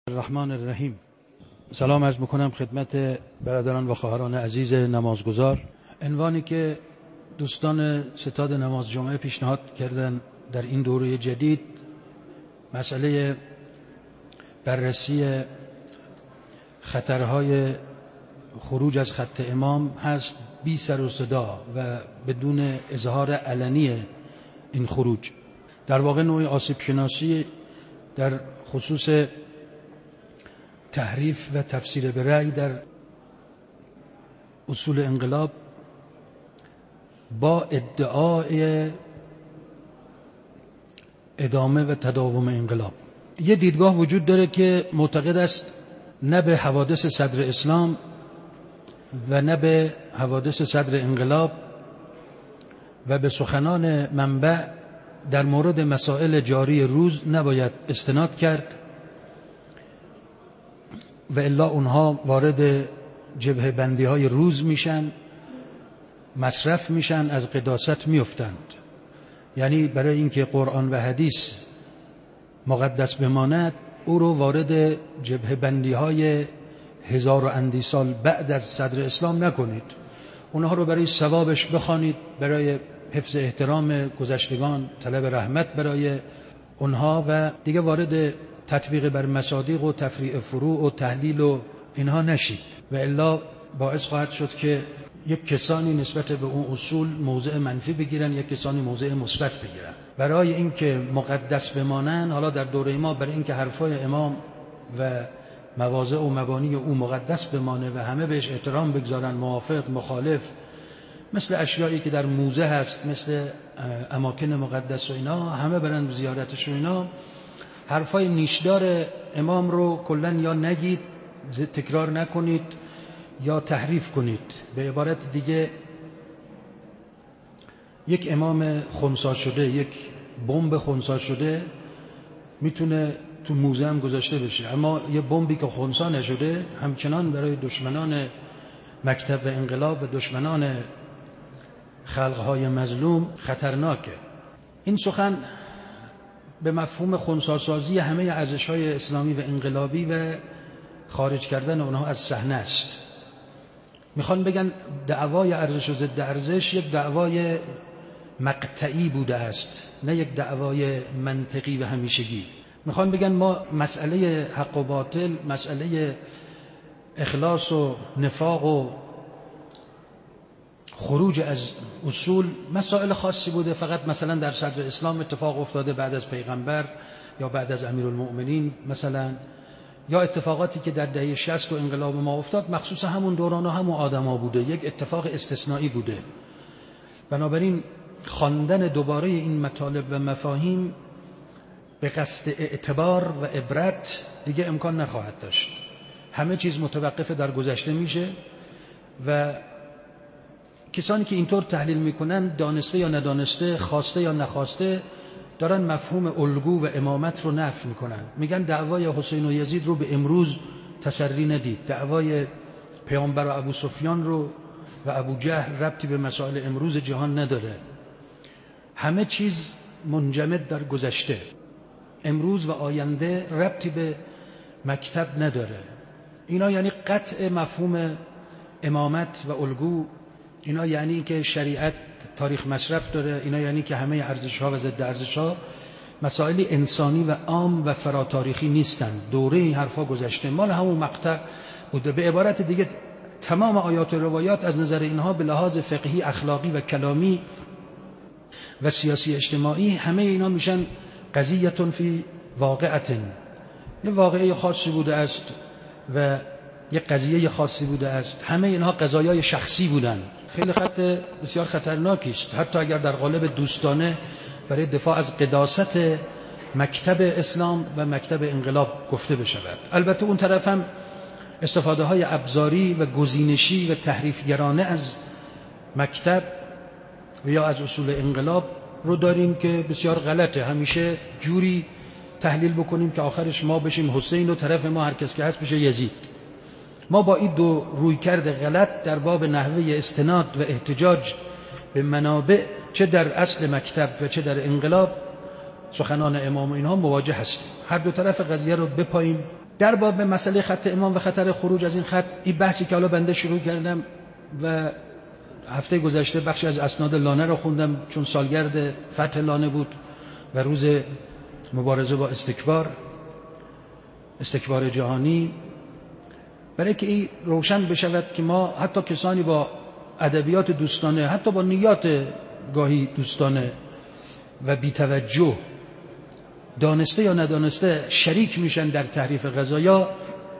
الرحمن الرحیم. سلام عرض میکنم خدمت برادران و خواهران عزیز نمازگزار. عنوانی که دوستان ستاد نماز جمعه پیشنهاد کردن در این دوره جدید مسئله بررسی خطرهای خروج از خط امام هست، بی سر و صدا و بدون اظهار علنی این خروج. در واقع نوعی آسیب شناسی در خصوص تحریف و تفسیر به رأی در اصول انقلاب با ادعای ادامه و تداوم انقلاب. یه دیدگاه وجود داره که معتقد است نه به حوادث صدر اسلام و نه به حوادث صدر انقلاب و به سخنان منبع در مورد مسائل جاری روز نباید استناد کرد و الا اونها وارد جبهه بندی های روز میشن، مصرف میشن، از قداست میافتند. یعنی برای اینکه قرآن و حدیث مقدس بماند او رو وارد جبهه بندی های هزار و اندی سال بعد از صدر اسلام نکنید. اونها رو برای ثوابش بخوانید، برای حفظ احترام گذشتگان، طلب رحمت برای اونها و دیگه وارد تطبیق بر مصادیق و تفریع فروع و تحلیل و اینها نشید و الا باعث خواهد شد که یک کسانی نسبت به اون اصول موضع منفی بگیرن، یک کسانی موضع مثبت بگیرن. برای اینکه مقدس بمانن، حالا در دوره ما برای اینکه حرفای امام و مواضع و مبانی او مقدس بمانه و همه بهش احترام بگذارن، موافق، مخالف، مثل اشیایی که در موزه هست، مثل اماکن مقدس و اینا، همه برن زیارتش و اینا، حرفای نیشدار امام رو کلا یا نگید، تکرار نکنید یا تحریف کنید. به عبارت دیگه یک امام خنثی شده، یک بمب خنثی شده میتونه تو موزه هم گذاشته بشه، اما یه بمبی که خنثی نشده همچنان برای دشمنان مکتب و انقلاب و دشمنان خلقهای مظلوم خطرناکه. این سخن به مفهوم خنثی سازی همه ارزش‌های اسلامی و انقلابی و خارج کردن اونها از صحنه است. میخوان بگن دعوای ارزش و ضد ارزش یک دعوای مقطعی بوده است، نه یک دعوای منطقی و همیشگی. میخوان بگن ما مسئله حق و باطل، مسئله اخلاص و نفاق و خروج از اصول مسائل خاصی بوده، فقط مثلا در صدر اسلام اتفاق افتاده بعد از پیغمبر یا بعد از امیرالمؤمنین مثلا، یا اتفاقاتی که در دهه 60 و انقلاب ما افتاد مخصوص همون دوران و همون آدما بوده، یک اتفاق استثنایی بوده. بنابراین خواندن دوباره این مطالب و مفاهیم به قصد اعتبار و عبرت دیگه امکان نخواهد داشت. همه چیز متوقف در گذشته میشه و کسانی که اینطور تحلیل میکنن، دانسته یا ندانسته، خواسته یا نخواسته، دارن مفهوم الگو و امامت رو نفی میکنن. میگن دعوای حسین و یزید رو به امروز تسری ندید، دعوای پیامبر و ابو سفیان رو و ابو جهل ربطی به مسائل امروز جهان نداره. همه چیز منجمد در گذشته، امروز و آینده ربطی به مکتب نداره. اینا یعنی قطع مفهوم امامت و الگو. اینا یعنی که شریعت تاریخ مصرف داره. اینا یعنی که همه ارزش‌ها و ضد ارزش‌ها مسائل انسانی و عام و فراتاریخی نیستند. دوره این حرفا گذشته، مال همون مقطع بوده. به عبارت دیگه تمام آیات و روایات از نظر اینها به لحاظ فقهی، اخلاقی و کلامی و سیاسی اجتماعی همه اینا میشن قضیه فی واقعه. یه واقعه خاصی بوده است و یک قضیه خاصی بوده است. همه اینها قضایای شخصی بودن. خیلی خط بسیار خطرناکی است، حتی اگر در قالب دوستانه برای دفاع از قداست مکتب اسلام و مکتب انقلاب گفته بشود. البته اون طرف هم استفاده های ابزاری و گزینشی و تحریفگرانه از مکتب و یا از اصول انقلاب رو داریم که بسیار غلطه. همیشه جوری تحلیل بکنیم که آخرش ما بشیم حسین و طرف ما هر کس که هست بشه یزید. ما با این دو رویکرد غلط در باب نحوه استناد و احتجاج به منابع، چه در اصل مکتب و چه در انقلاب، سخنان امام و اینها مواجه هستیم. هر دو طرف قضیه رو بپاییم در باب مسئله خط امام و خطر خروج از این خط، این بحثی که حالا بنده شروع کردم و هفته گذشته بخشی از اسناد لانه رو خوندم، چون سالگرد فتح لانه بود و روز مبارزه با استکبار جهانی، برای که این روشن بشود که ما حتی کسانی با ادبیات دوستانه، حتی با نیات گاهی دوستانه و بی‌توجه، دانسته یا ندانسته شریک میشن در تحریف قضایا.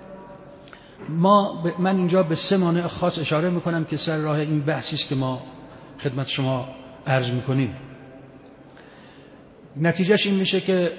من اینجا به 3 مانع خاص اشاره میکنم که سر راه این بحثی است که ما خدمت شما عرض میکنیم. نتیجهش این میشه که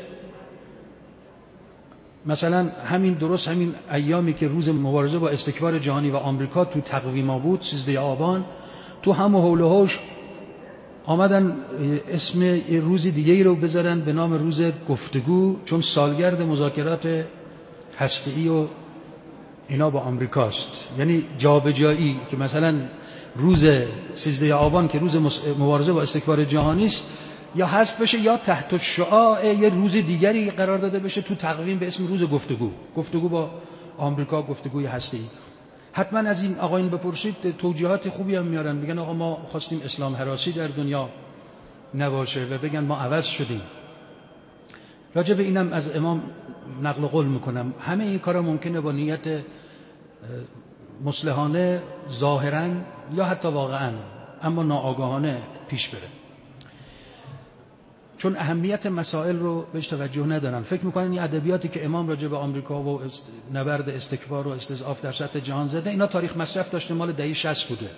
مثلا همین ایامی که روز مبارزه با استکبار جهانی و آمریکا تو تقویما بود، 13 آبان، تو هم حول و حوش آمدن اسم روز دیگه‌ای رو بذارن به نام روز گفتگو، چون سالگرد مذاکرات هسته‌ای و اینا با آمریکاست. یعنی جابجایی که مثلا روز 13 آبان که روز مبارزه با استکبار جهانی است یا حذف بشه یا تحت شعاع یه روز دیگری قرار داده بشه تو تقویم به اسم روز گفتگو با آمریکا، گفتگوی هسته‌ای. حتما از این آقایون بپرسید، توجیهات خوبی هم میارن، میگن آقا ما خواستیم اسلام هراسی در دنیا نباشه و بگن ما عوض شدیم. راجع به اینم از امام نقل قول میکنم، همه این کارا ممکنه با نیت مصلحانه ظاهرا یا حتی واقعا، اما ناآگاهانه پیش بره، چون اهمیت مسائل رو بهش توجه ندارن. فکر میکنن این ادبیاتی که امام راجع به آمریکا و نبرد استکبار و استضعاف در سطح جهان زده، اینا تاریخ مصرف داشته، مال دهه 60 بوده.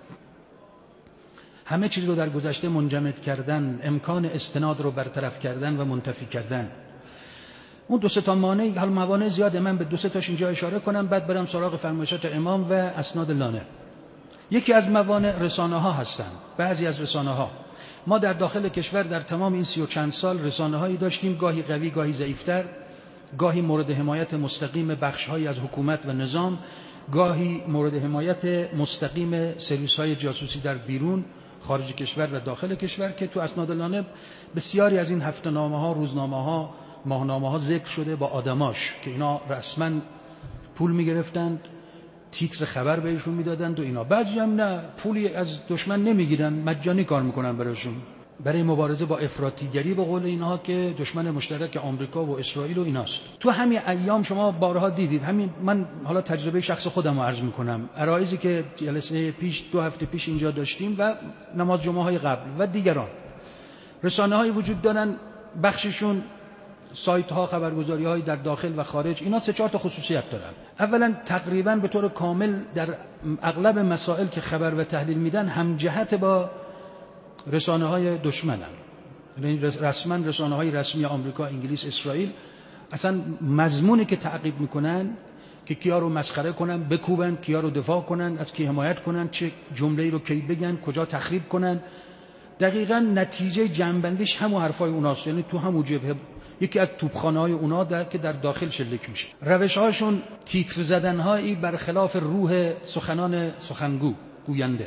همه چیز رو در گذشته منجمد کردن، امکان استناد رو برطرف کردن و منتفی کردن. اون 2 تا مانع، حالا موانع زیاده، من به 2 تاش اینجا اشاره کنم، بعد برم سراغ فرمایشات امام و اسناد لانه. یکی از موانع رسانه‌ها هستن. بعضی از رسانه‌ها، ما در داخل کشور در تمام این 30 و چند سال رسانه‌هایی داشتیم، گاهی قوی گاهی ضعیف‌تر، گاهی مورد حمایت مستقیم بخش‌هایی از حکومت و نظام، گاهی مورد حمایت مستقیم سرویس‌های جاسوسی در بیرون، خارج کشور و داخل کشور، که تو اسناد لانه بسیاری از این هفته‌نامه‌ها، روزنامه‌ها، ماهنامه‌ها ذکر شده با آدماش که اینا رسما پول می‌گرفتند، تیتر خبر بهشون میدادند و اینا. بعضی هم نه، پولی از دشمن نمیگیرن، مجانی کار میکنن براشون، برای مبارزه با افراطیگری به قول اینها که دشمن مشترک آمریکا و اسرائیل و ایناست. تو همین ایام شما بارها دیدید، من حالا تجربه شخص خودم رو عرض میکنم، عرایضی که جلسه پیش 2 هفته پیش اینجا داشتیم و نماز جمعه های قبل و دیگران، رسانه های وجود دارن، بخششون سایت ها، خبرگزاری های در داخل و خارج، اینا 3-4 تا خصوصیت دارن. اولا تقریبا به طور کامل در اغلب مسائل که خبر و تحلیل میدن هم جهت با رسانه های دشمنن. یعنی رسما رسانه های رسمی آمریکا، انگلیس، اسرائیل اصلا مضمونی که تعقیب میکنن که کیا رو مسخره کنن، بکوبن، کیا رو دفاع کنن، از کی حمایت کنن، چه جمله‌ای رو کی بگن، کجا تخریب کنن، دقیقاً نتیجه جنبندیش همون حرفای اوناست. یعنی تو همون جبهه یکی از توپخانه‌های اونا که در داخل شلیک میشه. روش‌هاشون تیتر زدن‌هایی برخلاف روح سخنان گوینده،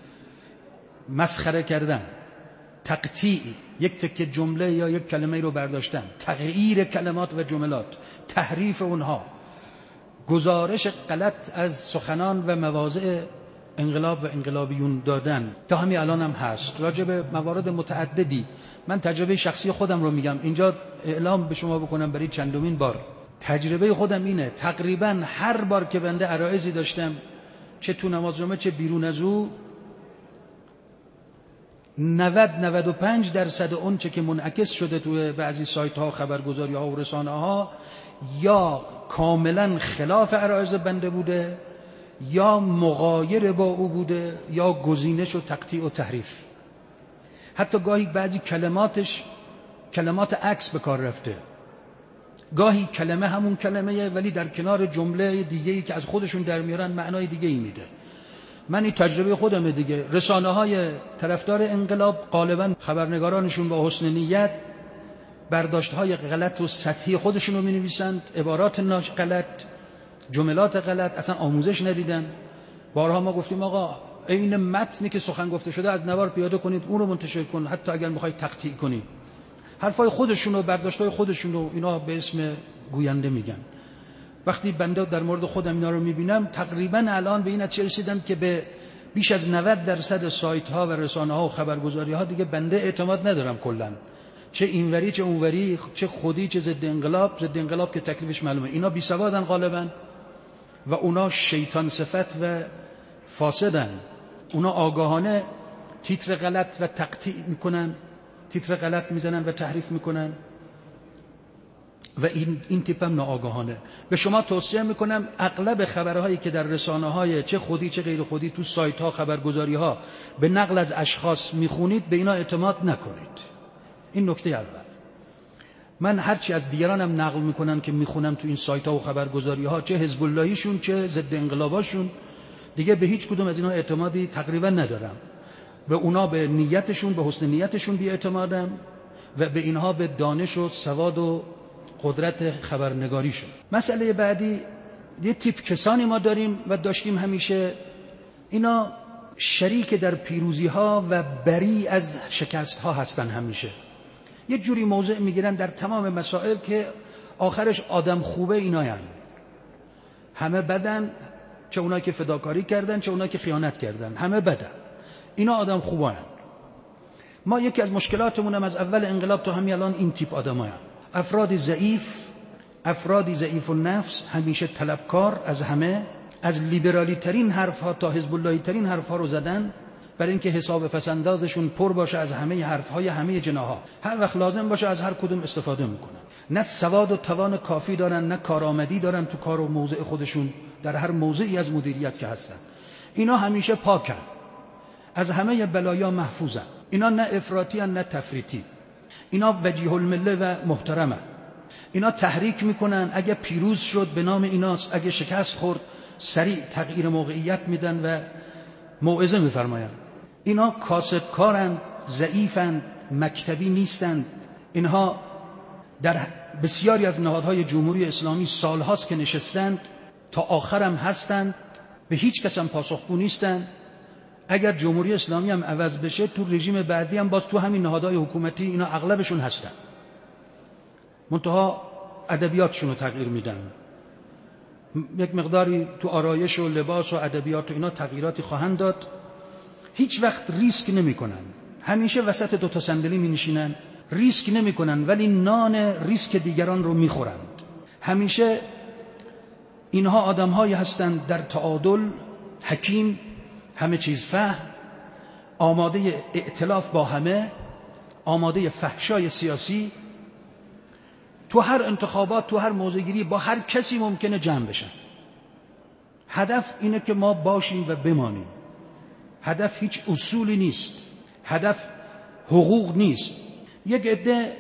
مسخره کردن، تقطیع، یک تکه جمله یا یک کلمه رو برداشتن، تغییر کلمات و جملات، تحریف اونها، گزارش غلط از سخنان و مواضع انقلاب و انقلابیون دادن. تا همین الان هم هست. راجع به موارد متعددی، من تجربه شخصی خودم رو میگم اینجا اعلام به شما بکنم برای چندمین بار. تجربه خودم اینه، تقریبا هر بار که بنده عرایضی داشتم، چه تو نماز جمعه چه بیرون از او، 90-95% اون چه که منعکس شده تو بعضی سایت ها، خبرگزاری ها و رسانه ها، یا کاملا خلاف عرایض بنده بوده، یا مغایر با او بوده، یا گزینش و تقطیع و تحریف. حتی گاهی بعضی کلمات عکس به کار رفته، گاهی کلمه همون کلمه ولی در کنار جمله دیگه‌ای که از خودشون در میارن معنای دیگه‌ای میده. من این تجربه خودمه دیگه. رسانه‌های طرفدار انقلاب غالبا خبرنگارانشون با حسن نیت برداشت‌های غلط و سطحی خودشون رو می‌نویسند، عبارات غلط، جملات غلط، اصلا آموزش ندیدن. بارها ما گفتیم آقا این متنی که سخن گفته شده از نوار پیاده کنید، اون رو منتشر کن، حتی اگر می‌خواید تقطیع کنی. حرفای خودشون و برداشت‌های خودشون رو اینا به اسم گوینده میگن. وقتی بنده در مورد خودم اینا رو میبینم تقریبا الان به این نتیجه رسیدم که به بیش از 90% سایت ها و رسانه ها و خبرگزاری ها دیگه بنده اعتماد ندارم کلا، چه اینوری چه اونوری، چه خودی چه ضد انقلاب. ضد انقلاب که تکلیفش معلومه، اینا بی سوادن غالبا و اونا شیطان صفت و فاسدن. اونا آگاهانه تیتر غلط و تقطیع میکنن، تیتر غلط میزنن و تحریف میکنن و این تیپ هم ناآگاهانه. به شما توصیه میکنم اغلب خبرهایی که در رسانه‌های چه خودی چه غیر خودی تو سایت‌ها خبرگزاری‌ها به نقل از اشخاص میخونید، به اینا اعتماد نکنید. این نکته اول. من هرچی از دیگرانم نقل میکنن که میخونم تو این سایت‌ها و خبرگزاری‌ها، چه حزب اللهیشون چه ضد انقلاباشون، دیگه به هیچ کدوم از اینا اعتمادی تقریبا ندارم. به اونا به نیتشون، به حسن نیتشون بی اعتمادم و به اینها به دانش و سواد و قدرت خبرنگاریشون. مسئله بعدی، یه تیپ کسانی ما داریم و داشتیم همیشه، اینا شریک در پیروزی ها و بری از شکست ها هستن. همیشه یه جوری موضع میگیرن در تمام مسائل که آخرش آدم خوبه ایناین، همه بدن، چه اونایی که فداکاری کردن چه اونایی که خیانت کردن، همه بدن، اینا آدم خوبان. ما یکی از مشکلاتمون هم از اول انقلاب تا همین الان این تیپ آدمایان، افراد ضعیف، افرادی ضعیف النفس، همیشه طلبکار از همه، از لیبرالی ترین حرف ها تا حزب اللهی ترین حرف ها رو زدن برای اینکه حساب پسندازشون پر باشه از همه حرف های همه جناها، هر وقت لازم باشه از هر کدوم استفاده میکنن. نه سواد و توان کافی دارن، نه کارآمدی دارن تو کار و موضع خودشون در هر موضعی از مدیریت که هستن. اینا همیشه پاکن، از همه بلایا محفوظن. اینا نه افراطی ان نه تفریطی، اینا وجیه المله و محترمه. اینا تحریک میکنن، اگه پیروز شد به نام ایناست، اگه شکست خورد سریع تغییر موقعیت میدن و موعظه میفرماین. اینا کاسبکارن، ضعیفن، مکتبی نیستن. اینها در بسیاری از نهادهای جمهوری اسلامی سالهاست که نشستند، تا آخرم هستند، به هیچ کس هم پاسخگو نیستند. اگر جمهوری اسلامی هم عوض بشه تو رژیم بعدی هم باز تو همین نهادهای حکومتی اینا اغلبشون هستن، منتها ادبیاتشون رو تغییر میدن. یک مقداری تو آرایش و لباس و ادبیات و اینا تغییراتی خواهند داد. هیچ وقت ریسک نمی کنن، همیشه وسط دوتا صندلی می نشینن، ریسک نمی کنن ولی نان ریسک دیگران رو می خورند. همیشه اینها آدم‌هایی هستند در تعادل، حکیم، همه چیز فهم، آماده ائتلاف با همه، آماده فحشای سیاسی، تو هر انتخابات، تو هر موضع‌گیری با هر کسی ممکنه جمع بشن. هدف اینه که ما باشیم و بمانیم. هدف هیچ اصولی نیست، هدف حقوق نیست. یک عده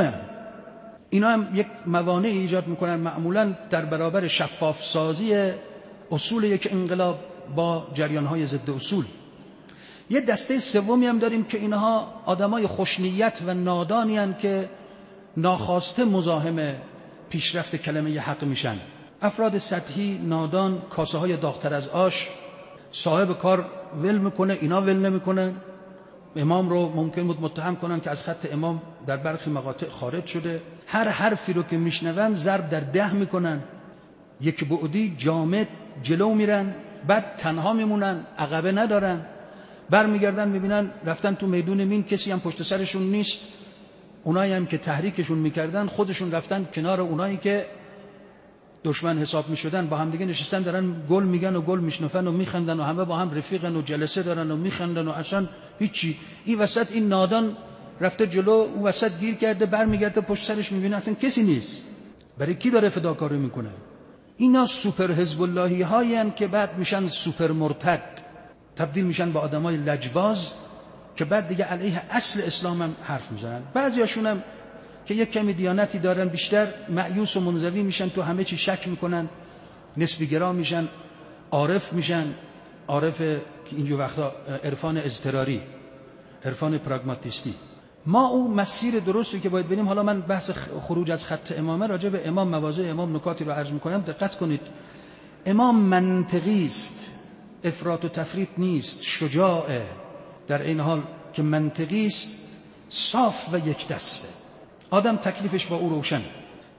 اینا هم یک موانع ایجاد میکنن معمولا در برابر شفاف سازی اصول یک انقلاب با جریان‌های ضد اصول. یه دسته سومی هم داریم که اینها آدمای خوشنیت و نادانی هستند که ناخواسته مزاحم پیشرفت کلمه حق میشن. افراد سطحی، نادان، کاسه های داغ‌تر از آش. صاحب کار ول میکنه، اینا ول نمیکنن. امام رو ممکن بود متهم کنن که از خط امام در برخی مقاطع خارج شده. هر حرفی رو که میشنون ضرب در 10 میکنن، یک بعدی جامد جلو میرن، بعد تنها میمونن، عقبه ندارن، برمیگردن میبینن رفتن تو میدون مین، کسی هم پشت سرشون نیست. اونایی هم که تحریکشون میکردن خودشون رفتن کنار اونایی که دشمن حساب میشدن، با هم دیگه نشستن دارن گل میگن و گل میشنفن و میخندن و همه با هم رفیقن و جلسه دارن و میخندن و اصلا هیچی. این وسط این نادان رفته جلو، اون وسط گیر کرده، برمیگرده پشت سرش میبینه اصلا کسی نیست. برای کی داره فداکاری میکنه؟ اینا سوپر حزب اللهی هایین که بعد میشن سوپر مرتد، تبدیل میشن به آدمای لجباز که بعد دیگه علیه اصل اسلام هم حرف میزنن. بعضیاشون هم که یک کمی دیانتی دارن بیشتر مایوس و منزوی میشن، تو همه چی شک میکنن، نسبی گرا میشن، عارف میشن. عارف که اینجور وقتا عرفان اضطراری، عرفان پراگماتیستی. ما اون مسیر درستی که باید بریم. حالا من بحث خروج از خط امامه، راجع به امام، مواضع امام نکاتی رو عرض میکنم، دقت کنید. امام منطقی است، افراط و تفریط نیست، شجاعه، در این حال که منطقی است، صاف و یک دسته. آدم تکلیفش با او روشن.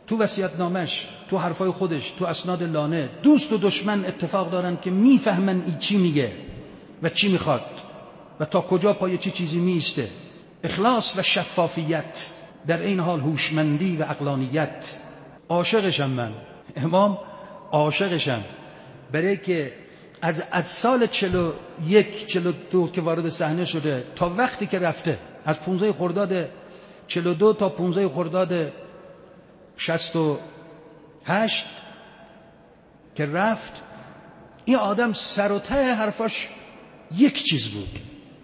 تو وصیت‌نامش، تو حرفای خودش، تو اسناد لانه، دوست و دشمن اتفاق دارن که میفهمن این چی میگه و چی میخواد و تا کجا پای چی چیزی میسته. اخلاص و شفافیت، در این حال هوشمندی و عقلانیت. عاشقشم من، امام عاشقشم، برای که از سال 41 42 که وارد صحنه شده تا وقتی که رفته، از 15 خرداد 42 تا 15 خرداد 68 که رفت، این آدم سر و ته حرفاش یک چیز بود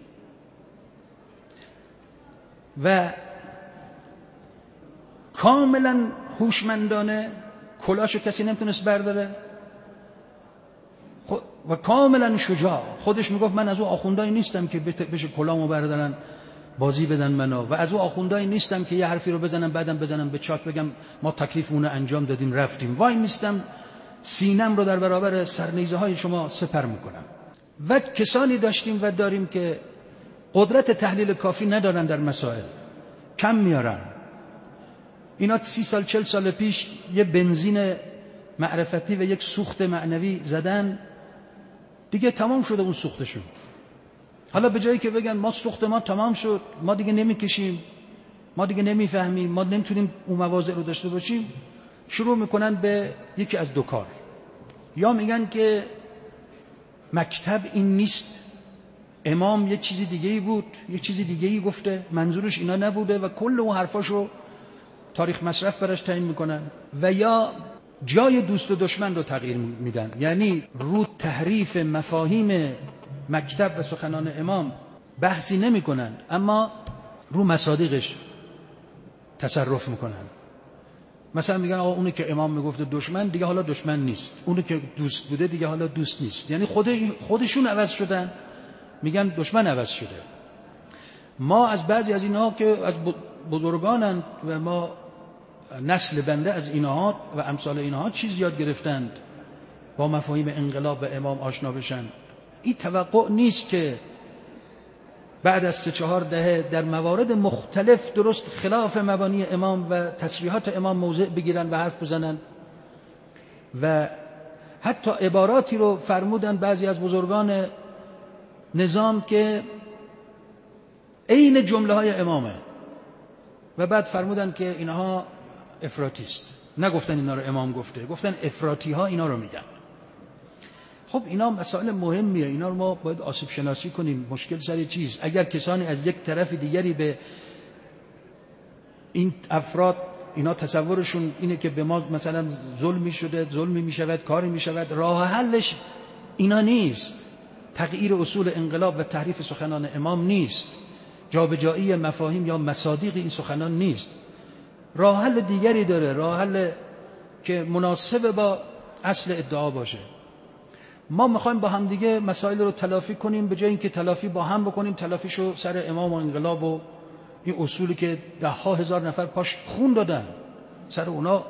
و کاملا هوشمندانه، کلاشو کسی نمیتونست برداره و کاملا شجاع. خودش میگفت من از اون آخوندایی نیستم که بشه کلامو بردارن بازی بدن منو، و از اون آخوندایی نیستم که یه حرفی رو بزنم بعدم بزنم به چاک بگم ما تکلیفمون رو انجام دادیم رفتیم. وای میستم سینم رو در برابر سرنیزه های شما سپر میکنم. و کسانی داشتیم و داریم که قدرت تحلیل کافی ندارن در مسائل، کم میارن. اینا 30 سال 40 سال پیش یه بنزین معرفتی و یک سوخت معنوی زدن، دیگه تمام شده اون سوختشون. حالا به جایی که بگن ما سوخت ما تمام شد، ما دیگه نمیکشیم، ما دیگه نمیفهمیم، ما نمیتونیم اون مواضع رو داشته باشیم، شروع میکنن به یکی از دو کار. یا میگن که مکتب این نیست، امام یه چیزی دیگه‌ای بود، یه چیزی دیگه‌ای گفته، منظورش اینا نبوده و کل اون حرفاشو تاریخ مصرف براش تعیین میکنن. و یا جای دوست و دشمن رو تغییر میدن، یعنی رو تحریف مفاهیم مکتب و سخنان امام بحثی نمیکنن، اما رو مصادیقش تصرف میکنن. مثلا میگن آقا اونی که امام میگفته دشمن دیگه حالا دشمن نیست، اونی که دوست بوده دیگه حالا دوست نیست. یعنی خودشون عوض شدن، میگن دشمن عوض شده. ما از بعضی از اینها که از بزرگانند و ما نسل بنده از اینها و امثال اینها چیز یاد گرفتند، با مفاهیم انقلاب و امام آشنا بشن. این توقع نیست که بعد از 3-4 دهه در موارد مختلف درست خلاف مبانی امام و تصریحات امام موضع بگیرن و حرف بزنن. و حتی عباراتی رو فرمودن بعضی از بزرگان نظام که عین جمله های امامه و بعد فرمودن که اینها افراطی است. نگفتن اینا رو امام گفته، گفتن افراطی ها اینا رو میگن. خب اینا مسائل مهمیه، اینا رو ما باید آسیب شناسی کنیم. مشکل سر چیز؟ اگر کسانی از یک طرف دیگری به این افراد اینا تصورشون اینه که به ما مثلا ظلمی شده، ظلمی میشود، کاری میشود، راه حلش اینا نیست. تغییر اصول انقلاب و تحریف سخنان امام نیست، جابجایی مفاهیم یا مصادیق این سخنان نیست. راه حل دیگری داره، راه حل که مناسب با اصل ادعا باشه. ما میخوایم با هم دیگه مسائل رو تلافی کنیم، به جای اینکه تلافی با هم بکنیم، تلافیشو سر امام و انقلاب و این اصولی که 10,000 نفر پاش خون دادن سر اونا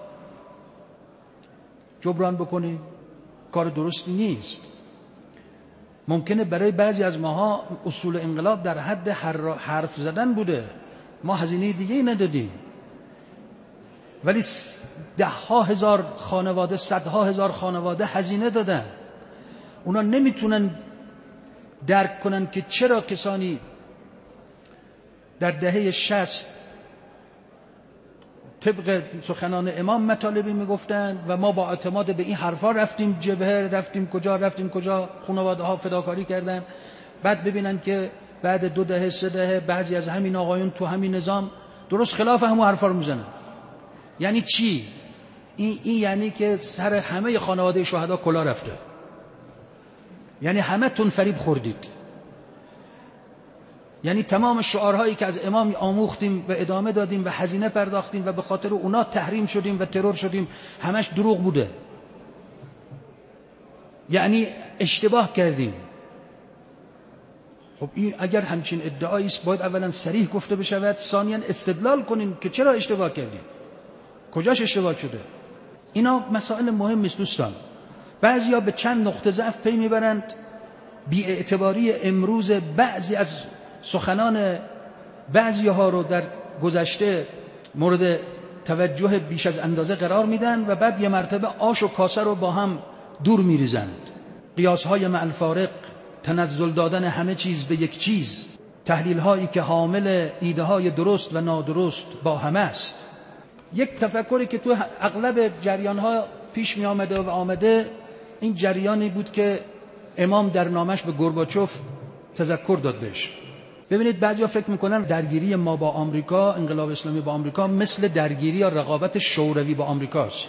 جبران بکنیم. کار درستی نیست. ممکنه برای بعضی از ماها اصول انقلاب در حد حرف زدن بوده، ما هزینه دیگه ندادیم، ولی 10,000 خانواده، 100,000 خانواده هزینه دادن. اونا نمیتونن درک کنن که چرا کسانی در دهه 60 طبق سخنان امام مطالبی میگفتن و ما با اعتماد به این حرفا رفتیم جبهه، رفتیم کجا خانواده ها فداکاری کردن، بعد ببینن که بعد 2 دهه 3 دهه بعضی از همین آقایون تو همین نظام درست خلاف همون حرفا رو میزنن. یعنی چی؟ این یعنی که سر همه خانواده شهدا کلا رفته، یعنی همه تون فریب خوردید، یعنی تمام شعارهایی که از امام آموختیم و ادامه دادیم و هزینه پرداختیم و به خاطر اونا تحریم شدیم و ترور شدیم، همش دروغ بوده. یعنی اشتباه کردیم. خب این اگر همچین ادعایی است باید اولا صریح گفته بشود، ثانیاً استدلال کنیم که چرا اشتباه کردیم، کجاش اشتباه شده. اینا مسائل مهم است دوستان. بعضیا به چند نقطه ضعف پی میبرند، بی‌اعتباری امروز بعضی از سخنان بعضی ها رو در گذشته مورد توجه بیش از اندازه قرار میدن و بعد یه مرتبه آش و کاسه رو با هم دور میریزند. قیاس‌های مع الفارق، تنزل دادن همه چیز به یک چیز، تحلیل‌هایی که حامل ایده‌های درست و نادرست با همه است. یک تفکری که تو اغلب جریان‌ها پیش می آمده و آمده، این جریانی بود که امام در نامش به گورباچوف تذکر داد بهش. ببینید بعضیا فکر میکنن درگیری ما با آمریکا، انقلاب اسلامی با آمریکا، مثل درگیری یا رقابت شوروی با آمریکاست.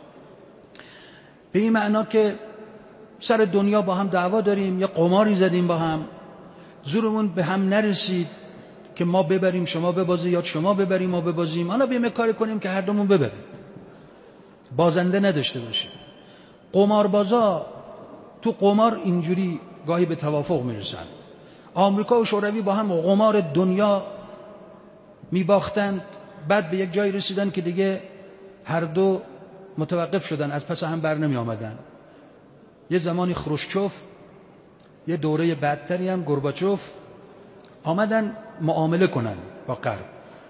به این معنا که سر دنیا با هم دعوا داریم، یا قماری زدیم با هم، زورمون به هم نرسید که ما ببریم شما ببازید، یا شما ببریم ما ببازیم، حالا بیایم کاری کنیم که هر دومون ببریم، بازنده نداشته باشیم. قماربازا تو قمار اینجوری گاهی به توافق میرسن. آمریکا و شوروی با هم قمار دنیا میباختند، بعد به یک جایی رسیدن که دیگه هر دو متوقف شدن، از پس هم بر نمی آمدن. یه زمانی خروشچوف، یه دوره بعدتری هم گورباچوف آمدن معامله کنن با غرب.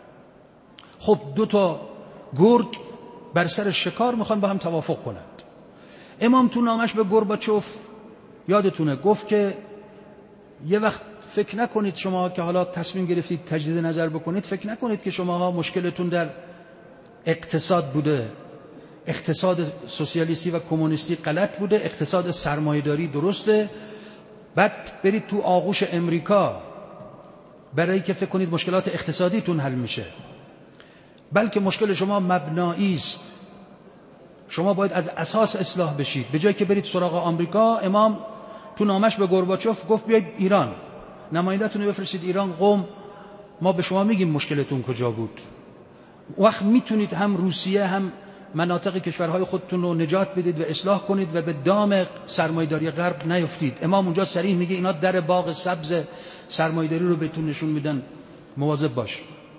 خب دو تا گرگ بر سر شکار میخوان با هم توافق کنند. امام تو نامش به گورباچوف یادتونه گفت که یه وقت فکر نکنید شما که حالا تصمیم گرفتید تجدید نظر بکنید، فکر نکنید که شماها مشکلتون در اقتصاد بوده، اقتصاد سوسیالیستی و کمونیستی غلط بوده، اقتصاد سرمایه‌داری درسته، بعد برید تو آغوش امریکا برای که فکر کنید مشکلات اقتصادیتون حل میشه. بلکه مشکل شما مبنایی است، شما باید از اساس اصلاح بشید. به جای که برید سراغ آمریکا، امام تو نامش به گورباچوف گفت بیاید ایران، نماینده‌تون رو بفرستید ایران، قم ما به شما میگیم مشکلتون کجا بود. وقت میتونید هم روسیه هم مناطق کشورهای خودتون رو نجات بدید و اصلاح کنید و به دام سرمایه‌داری غرب نیفتید. امام اونجا صریح میگه اینا در باغ سبز سرمایه‌داری رو بهتون نشون میدن، مواظب باش.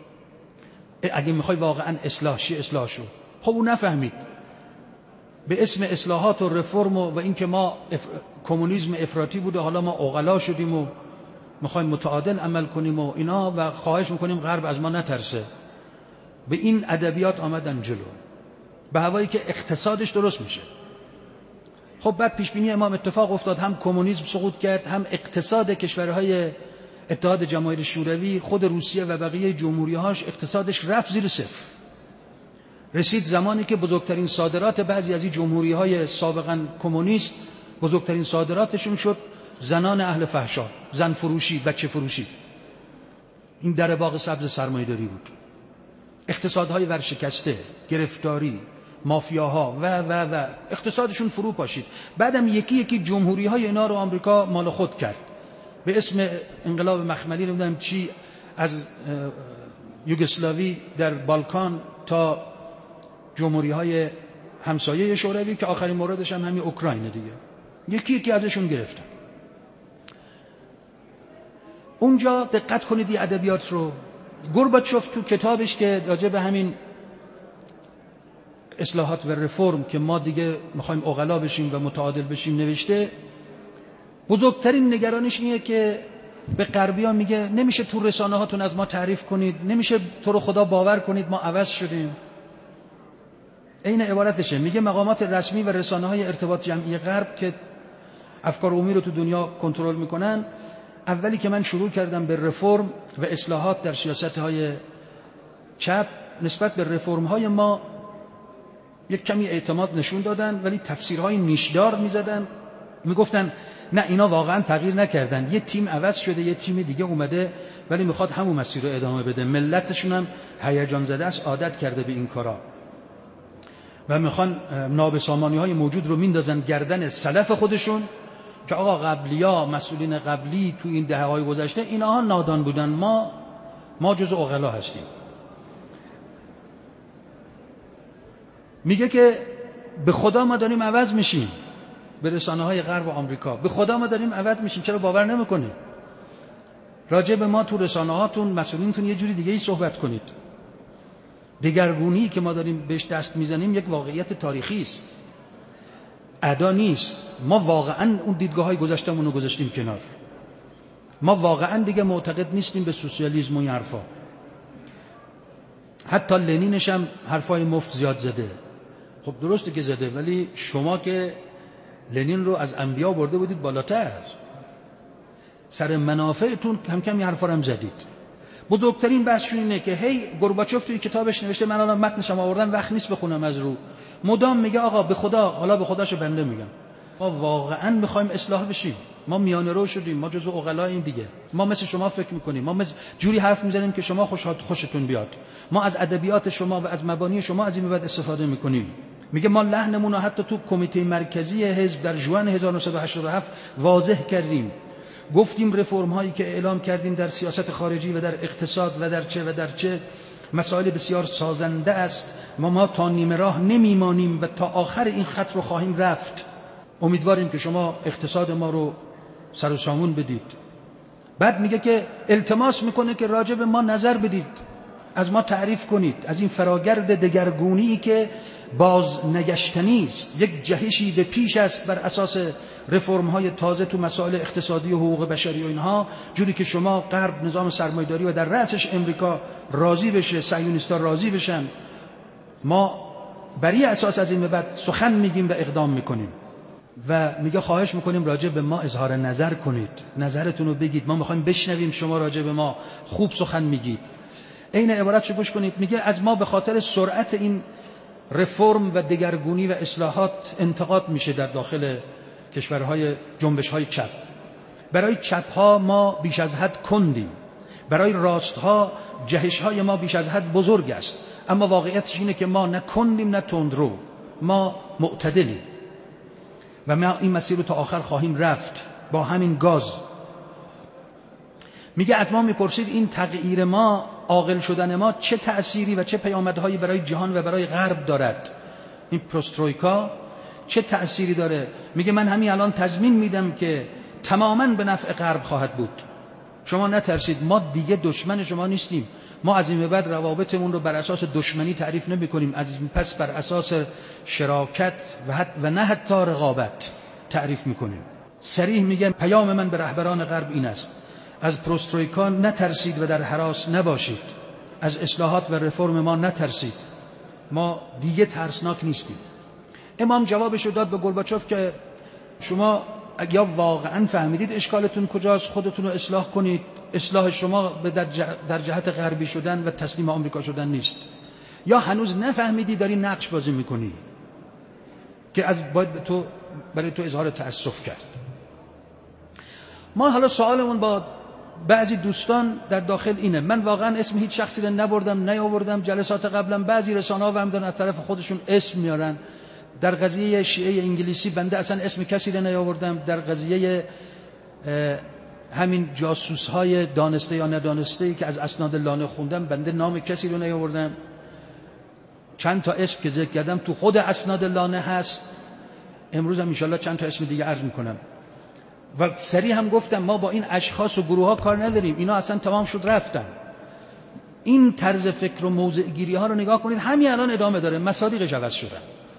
اگه میخوای واقعا اصلاح شی اصلاح شو. خب اون نفهمید، به اسم اصلاحات و رفرم و اینکه ما کمونیسم افراطی بوده، حالا ما عقلا شدیم و میخوایم متعادل عمل کنیم و اینا، و خواهش میکنیم غرب از ما نترسه. به این ادبیات آمدن جلو، به هوایی که اقتصادش درست میشه. خب بعد پیشبینی امام اتفاق افتاد، هم کمونیسم سقوط کرد، هم اقتصاد کشورهای اتحاد جماهیر شوروی، خود روسیه و بقیه جمهوری‌هاش اقتصادش رفت زیر صفر. رسید زمانی که بزرگترین صادرات بعضی از این جمهوری‌های سابقاً کمونیست، بزرگترین صادراتشون شد زنان اهل فحشا، زن فروشی، بچه فروشی. این در باغ سبز سرمایه‌داری بود. اقتصادهای ورشکسته، گرفتاری، مافیاها و اقتصادشون فرو پاشید. بعدم یکی یکی جمهوری‌های اینا رو آمریکا مال خود کرد به اسم انقلاب مخملی، نمیدونم چی، از یوگسلاوی در بالکان تا جمهوری‌های همسایه شوروی که آخرین موردش هم همین اوکراین دیگه، یکی یکی ازشون گرفتن. اونجا دقت کنید این ادبیات رو. گورباچوف تو کتابش که راجع به همین اصلاحات و رفرم که ما دیگه میخوایم عقلا بشیم و متعادل بشیم نوشته، بزرگترین نگرانش اینه که به غربی‌ها میگه نمیشه تو رسانه هاتون از ما تعریف کنید، نمیشه تو رو خدا باور کنید ما عوض شدیم. این عبارتشه. میگه مقامات رسمی و رسانه‌های ارتباط جمعی غرب که افکار عمومی رو تو دنیا کنترل میکنن، اولی که من شروع کردم به رفرم و اصلاحات در سیاست‌های چپ، نسبت به رفرم‌های ما یک کمی اعتماد نشون دادن، ولی تفسیرهای نیشدار میزدن، میگفتن نه اینا واقعا تغییر نکردن، یه تیم عوض شده، یه تیم دیگه اومده ولی میخواد همون مسیر رو ادامه بده، ملتشون هم هیجان زده است، عادت کرده به این کارا و میخوان نابسامانی‌های موجود رو میندازن گردن سلف خودشون که آقا قبلیا، مسئولین قبلی تو این دهه‌های گذشته اینها نادان بودن، ما جزء عقلا هستیم. میگه که به خدا ما داریم عوض میشیم، به رسانه‌های غرب و آمریکا به خدا ما داریم عوض میشیم، چرا باور نمیکنید؟ راجع به ما تو رسانه‌هاتون مسئولینتون یه جوری دیگه ای صحبت کنید. دگرگونی که ما داریم بهش دست میزنیم یک واقعیت تاریخی است، ادا نیست. ما واقعا اون دیدگاه‌های گذشته‌مون رو گذاشتیم کنار، ما واقعا دیگه معتقد نیستیم به سوسیالیسم و این حرفا. حتی لنینش هم حرفای مفت زیاد زده. خب درسته که زده، ولی شما که لنین رو از انبیا برده بودید بالاتر، سر منافعتون کم کم این حرفا رو هم زدید. بزرگترین بحثشون اینه که هی گورباچوف توی کتابش نوشته، من الان متنشم آوردم وقت نیست بخونم از رو، مدام میگه آقا به خدا، حالا به خداش بنده میگم، ما واقعا میخوایم اصلاح بشیم، ما میانه رو شدیم، ما جزو عقلاییم دیگه، ما مثل شما فکر میکنیم، ما مثل جوری حرف میزنیم که شما خوشتون بیاد، ما از ادبیات شما و از مبانی شما از این به بعد استفاده میکنیم. میگه ما لحنمون رو حتی تو کمیته مرکزی حزب در ژوئن 1987 واضح کردیم، گفتیم رفرم هایی که اعلام کردیم در سیاست خارجی و در اقتصاد و در چه مسائل بسیار سازنده است، ما تا نیمه راه نمیمانیم و تا آخر این خط رو خواهیم رفت. امیدواریم که شما اقتصاد ما رو سر و سامون بدید. بعد میگه که التماس میکنه که راجع به ما نظر بدید، از ما تعریف کنید، از این فراگرد دگرگونی که باز نگشتنی است، یک جهشی به پیش است بر اساس رفرم های تازه تو مسائل اقتصادی و حقوق بشری و اینها، جوری که شما غرب نظام سرمایه‌داری و در رأسش امریکا راضی بشه، صهیونیست‌ها راضی بشن، ما بری اساس از این به بعد سخن میگیم و اقدام میکنیم و میگه خواهش میکنیم راجع به ما اظهار نظر کنید، نظرتون رو بگید، ما میخوایم بشنویم شما راجع به ما خوب سخن میگید. این عبارتشو گوش کنید، میگه از ما به خاطر سرعت این رفرم و دگرگونی و اصلاحات انتقاد میشه در داخل کشورهای جنبش‌های چپ. برای چپ‌ها ما بیش از حد کندیم، برای راست‌ها جهش‌های ما بیش از حد بزرگ است، اما واقعیتش اینه که ما نه کندیم نه تندرو، ما معتدلیم و ما این مسیر رو تا آخر خواهیم رفت با همین گاز. میگه از ما میپرسید این تغییر ما، عاقل شدن ما چه تأثیری و چه پیامدهایی برای جهان و برای غرب دارد، این پروسترویکا چه تأثیری داره. میگه من همین الان تضمین میدم که تماما به نفع غرب خواهد بود، شما نترسید، ما دیگه دشمن شما نیستیم، ما از این به بعد روابطمون رو بر اساس دشمنی تعریف نمی کنیم، از این پس بر اساس شراکت و نه حتی رقابت تعریف میکنیم. صریح میگن پیام من به رهبران غرب این است، از پروسترویکا نترسید و در هراس نباشید، از اصلاحات و رفرم ما نترسید، ما دیگه ترسناک نیستیم. امام جوابشو داد به گورباچوف که شما یا واقعا فهمیدید اشکالتون کجاست، خودتون رو اصلاح کنید، اصلاح شما به در جهت غربی شدن و تسلیم آمریکا شدن نیست، یا هنوز نفهمیدی داری نقش بازی میکنی که باید برای تو اظهار تأسف کرد. ما حالا سوالمون با بعضی دوستان در داخل اینه، من واقعا اسم هیچ شخصی رو نیاوردم جلسات قبلا، بعضی رسانه‌ها هم دارن از طرف خودشون اسم میارن. در قضیه شیعه انگلیسی بنده اصلا اسم کسی رو نیاوردم، در قضیه همین جاسوس‌های دانسته یا ندانسته‌ای که از اسناد لانه خوندم بنده نام کسی رو نیاوردم. چند تا اسم که ذکر کردم تو خود اسناد لانه هست، امروز هم انشالله چند تا اسم دیگه عرض میکنم. و سریع هم گفتم ما با این اشخاص و گروه ها کار نداریم، اینا اصلا تمام شد رفتن. این طرز فکر و موضع گیری ها رو نگاه کنید، همین الان ادامه داره، مصادیقش عوض شدن.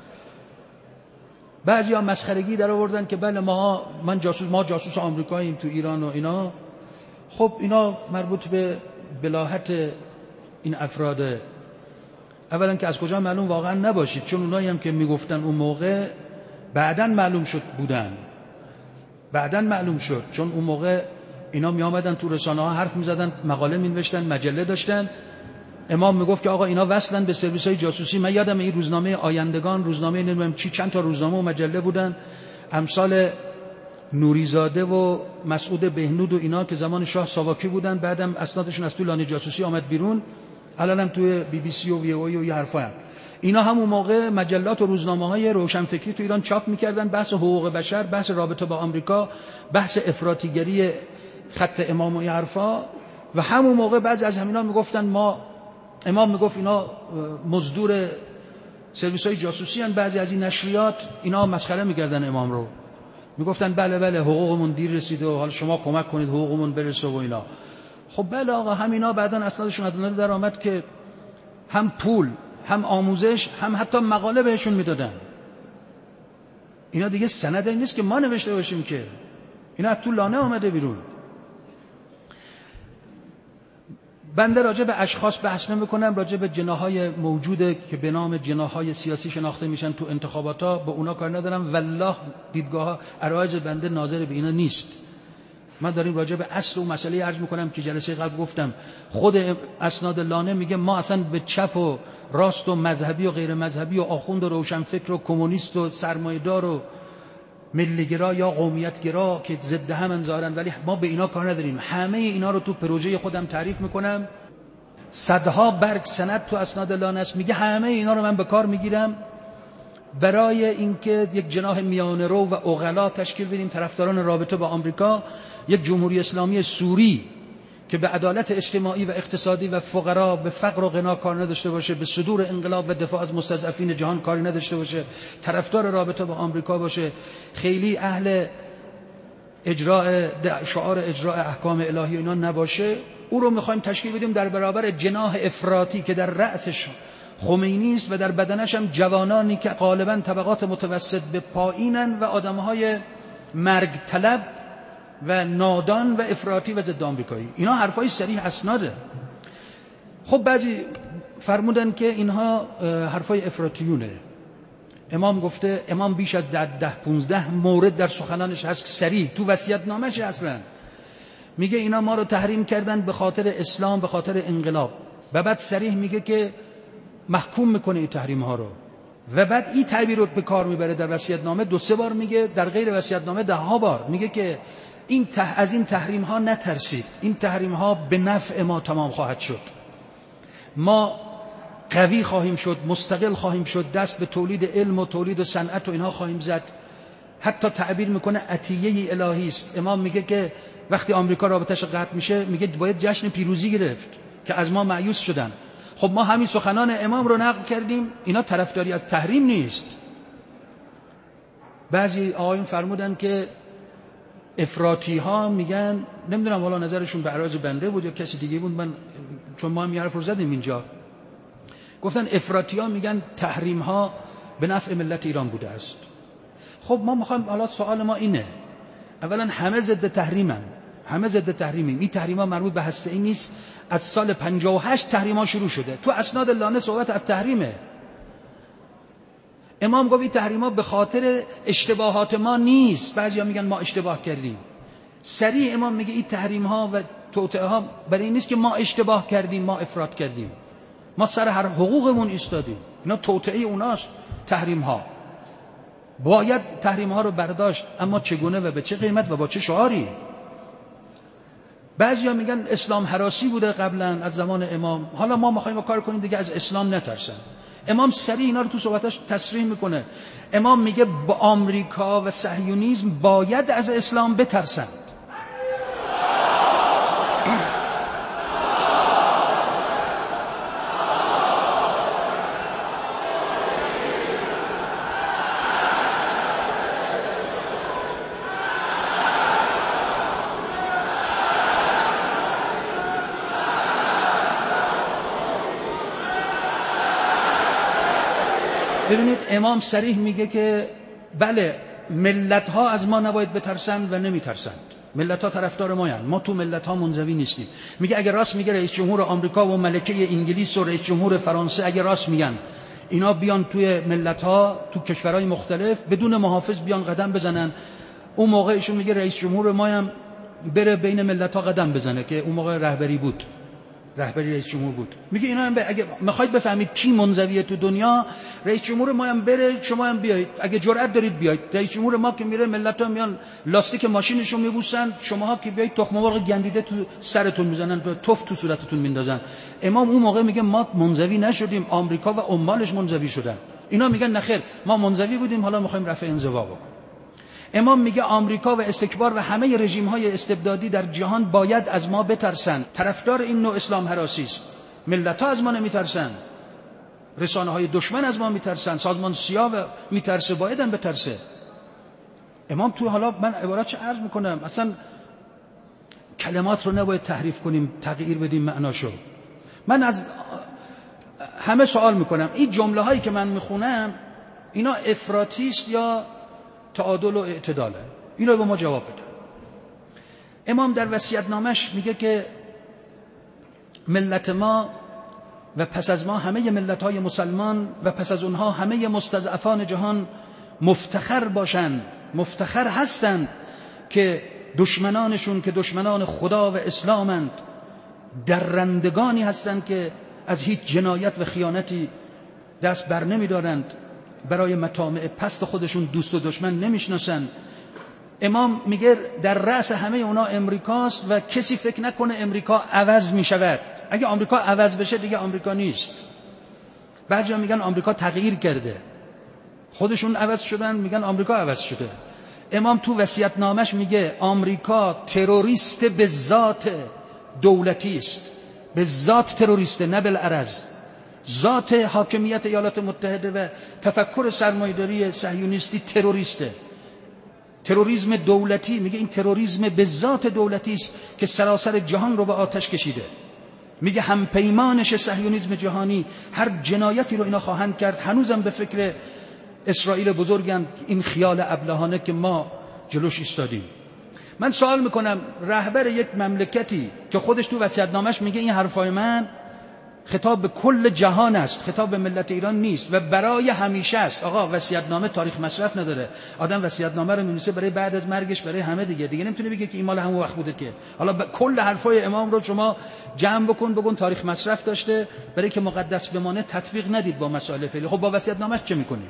بعضیا مسخرگی در آوردن که بله ما جاسوس آمریکاییم تو ایران و اینا. خب اینا مربوط به بلاهت این افراده. اولا که از کجا معلوم واقعا نباشید، چون اونایی هم که میگفتن اون موقع بعداً معلوم شد بودن، بعداً معلوم شد، چون اون موقع اینا می آمدن تو رسانه ها حرف می زدن، مقاله می نوشتن، مجله داشتن. امام می گفت که آقا اینا وصلن به سرویس های جاسوسی. من یادم این روزنامه آیندگان، روزنامه نمیدونم چند تا روزنامه و مجله بودن، امثال نوریزاده و مسعود بهنود و اینا که زمان شاه ساواکی بودن، بعدم اسنادشون از تو لانه جاسوسی آمد بیرون، الانم تو بی بی سی و وی او ای و یه حرفا هم. اینا همون موقع مجلات و روزنامه‌های روشنفکری تو ایران چاپ می‌کردن، بحث حقوق بشر، بحث رابطه با آمریکا، بحث افراطیگری خط امام و این حرفا. و همون موقع بعضی از همینا میگفتن امام میگفت اینا مزدور سرویس‌های جاسوسی ان. بعضی از این نشریات اینا مسخره می‌کردن امام رو، میگفتن بله حقوقمون دیر رسیده و حالا شما کمک کنید حقوقمون برسه و اینا. خب بله آقا، همینا بعدن اسنادشون از اون در آمد که هم پول، هم آموزش، هم حتی مقاله بهشون میدادن. اینا دیگه سندی نیست که ما نوشته باشیم، که اینا از تو لانه آمده بیرون. بنده راجع به اشخاص بحث نمی‌کنم، راجع به جناح‌های موجوده که به نام جناح‌های سیاسی شناخته میشن تو انتخابات‌ها، به اونا کار ندارم. والله دیدگاه عرایض بنده ناظر به اینا نیست. من داریم راجع به اصل و مسئله عرض می‌کنم که جلسه قبل گفتم. خود اسناد لانه میگه ما اصلا به چپ و راست و مذهبی و غیر مذهبی و آخوند و روشنفکر و کمونیست و سرمایه‌دار و ملیگرا یا قومیتگرا که ضد هم ظاهرن، ولی ما به اینا کار نداریم. همه اینا رو تو پروژه خودم تعریف میکنم. صدها برگ سند تو اسناد لانه است، میگه همه اینا رو من به کار میگیرم برای اینکه یک جناح میانه رو و عقلا تشکیل بدیم، طرفداران رابطه با آمریکا، یک جمهوری اسلامی سوری که به عدالت اجتماعی و اقتصادی و فقرا، به فقر و غنا کار نداشته باشه، به صدور انقلاب و دفاع از مستضعفین جهان کاری نداشته باشه، طرفدار رابطه با آمریکا باشه، خیلی اهل اجراء شعار اجراء احکام الهی اینا نباشه. او رو میخوایم تشکیل بدیم در برابر جناح افراطی که در رأسش خمینی است و در بدنش هم جوانانی که غالبا طبقات متوسط به پایینن و آدمهای مرگ طلب و نادان و افراطی و ضد آمریکایی. اینا حرفای صریح اسناده. خب بعضی فرمودن که اینها حرفای افراطیونه. امام گفته، امام بیش از 10-15 مورد در سخنانش هست صریح تو وصیت‌نامه‌ش اصلا میگه اینا ما رو تحریم کردن به خاطر اسلام، به خاطر انقلاب، و بعد صریح میگه که محکوم میکنه این تحریم ها رو، و بعد این تعبیر رو به کار میبره در وصیت‌نامه 2-3 بار میگه، در غیر وصیت‌نامه 10 بار میگه که از این تحریم ها نترسید، این تحریم ها به نفع ما تمام خواهد شد، ما قوی خواهیم شد، مستقل خواهیم شد، دست به تولید علم و تولید و صنعت و اینها خواهیم زد. حتی تعبیر میکنه عطیه الهی است. امام میگه که وقتی آمریکا رابطش قطع میشه میگه باید جشن پیروزی گرفت که از ما مایوس شدن. خب ما همین سخنان امام رو نقل کردیم، اینا طرفداری از تحریم نیست. بعضی آقایون فرمودن که افراطی ها میگن، نمیدونم والا نظرشون به عراض بنده بود یا کسی دیگه بود، من چون ما هم یه حرف رو زدیم اینجا، گفتن افراطی ها میگن تحریم ها به نفع ملت ایران بوده است. خب ما میخوایم، حالا سوال ما اینه، اولا همه ضد تحریمن، همه ضد تحریمیم، این تحریم ها مربوط به هسته ای نیست. از سال 58 تحریم ها شروع شده، تو اسناد لانه صحبت از تحریمه. امام گفت این تحریم ها به خاطر اشتباهات ما نیست. بعضیا میگن ما اشتباه کردیم. صریح امام میگه این تحریم ها و توطئه ها برای این نیست که ما اشتباه کردیم، ما افراط کردیم، ما سر هر حقوقمون ایستادیم. اینا توطئه اوناست. تحریم ها باید تحریم ها رو برداشت، اما چگونه و به چه قیمت و با چه شعاری؟ بعضیا میگن اسلام هراسی بوده قبلا از زمان امام، حالا ما میخوایم کار کنیم دیگه از اسلام نترسن. امام صریح اینا رو تو صحبتاش تصریح میکنه. امام میگه با آمریکا و صهیونیسم باید از اسلام بترسند. ببینید امام صریح میگه که بله ملت ها از ما نباید بترسند و نمیترسند. ملت ها طرفدار ما هستند، ما تو ملت ها منزوی نیستیم. میگه اگه راست میگه رئیس جمهور آمریکا و ملکه انگلیس و رئیس جمهور فرانسه اگه راست میگن، اینا بیان توی ملت ها تو کشورهای مختلف بدون محافظ بیان قدم بزنن، اون موقع ایشون میگه رئیس جمهور ما هم بره بین ملت ها قدم بزنه، که اون موقع رهبری بود، رهبری رئیس جمهور بود. میگه اینا هم اگه میخواید بفهمید کی منزویه تو دنیا، رئیس جمهور ما هم بره، شما هم بیایید، اگه جرأت دارید بیایید. رئیس جمهور ما که میره ملت‌ها میان لاستیک ماشینشو میبوسن، شماها که بیایید تخم مرغ گندیده تو سرتون میزنن، توف تو صورتتون میندازن. امام اون موقع میگه ما منزوی نشدیم، آمریکا و عمالش منزوی شدن. اینا میگن نخیر ما منزوی بودیم، حالا میخوایم رفع انزوا بکنیم. امام میگه آمریکا و استکبار و همه رژیم‌های استبدادی در جهان باید از ما بترسن. طرفدار این نوع اسلام هراسی است. ملت‌ها از ما نمیترسن، رسانه‌های دشمن از ما میترسن، سازمان سیا میترسه، باید هم بترسه. امام تو، حالا من عبارت چه عرض میکنم، اصلا کلمات رو نباید تحریف کنیم، تغییر بدیم معناشو. من از همه سوال میکنم این جمله هایی که من میخونم اینا افراطی است یا تعادل و اعتداله؟ اینو رو به ما جواب بده. امام در وصیت‌نامش میگه که ملت ما و پس از ما همه ملت‌های مسلمان و پس از اونها همه مستضعفان جهان مفتخر باشند، مفتخر هستند که دشمنانشون که دشمنان خدا و اسلامند درندگانی هستند که از هیچ جنایت و خیانتی دست بر نمی‌دارند، برای مطامع پست خودشون دوست و دشمن نمیشناسند. امام میگه در رأس همه اونا امریکاست و کسی فکر نکنه امریکا عوض میشود. اگه آمریکا عوض بشه دیگه آمریکا نیست. بعضیا میگن آمریکا تغییر کرده، خودشون عوض شدن میگن آمریکا عوض شده. امام تو وصیت‌نامش میگه آمریکا تروریست به ذات دولتی است، به ذات تروریسته، نه بالعرض. ذات حاکمیت ایالات متحده و تفکر سرمایه‌داری صهیونیستی تروریسته، تروریسم دولتی. میگه این تروریسم به ذات دولتی است که سراسر جهان رو به آتش کشیده. میگه همپیمانش صهیونیسم جهانی، هر جنایتی رو اینا خواهند کرد. هنوزم به فکر اسرائیل بزرگن، این خیال ابلهانه که ما جلوش ایستادیم. من سوال میکنم رهبر یک مملکتی که خودش تو وصیت‌نامش میگه این حرفای من خطاب به کل جهان است، خطاب به ملت ایران نیست و برای همیشه است. آقا وصیت‌نامه تاریخ مصرف نداره. آدم وصیت‌نامه رو می‌نویسه برای بعد از مرگش، برای همه دیگه نمیتونه بگه که این مال همون وقت بوده که. حالا کل حرفای امام رو شما جمع بگون تاریخ مصرف داشته، برای که مقدس بمانه تطبیق ندید با مسائل فعلی. خب با وصیت‌نامه‌اش چه می‌کنی؟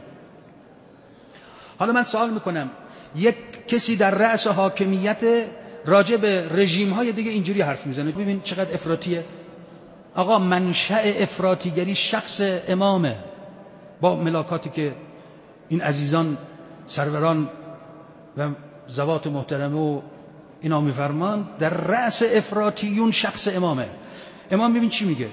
حالا من سوال می‌کنم یک کسی در رأس حاکمیت راجع به رژیم‌های دیگه اینجوری حرف میزنه، ببین چقدر افراطیه. آقا منشأ افراطیگری شخص امامه، با ملاکاتی که این عزیزان سروران و زوات محترمه و اینا میفرمان، در رأس افراطیون شخص امامه. امام ببین چی میگه.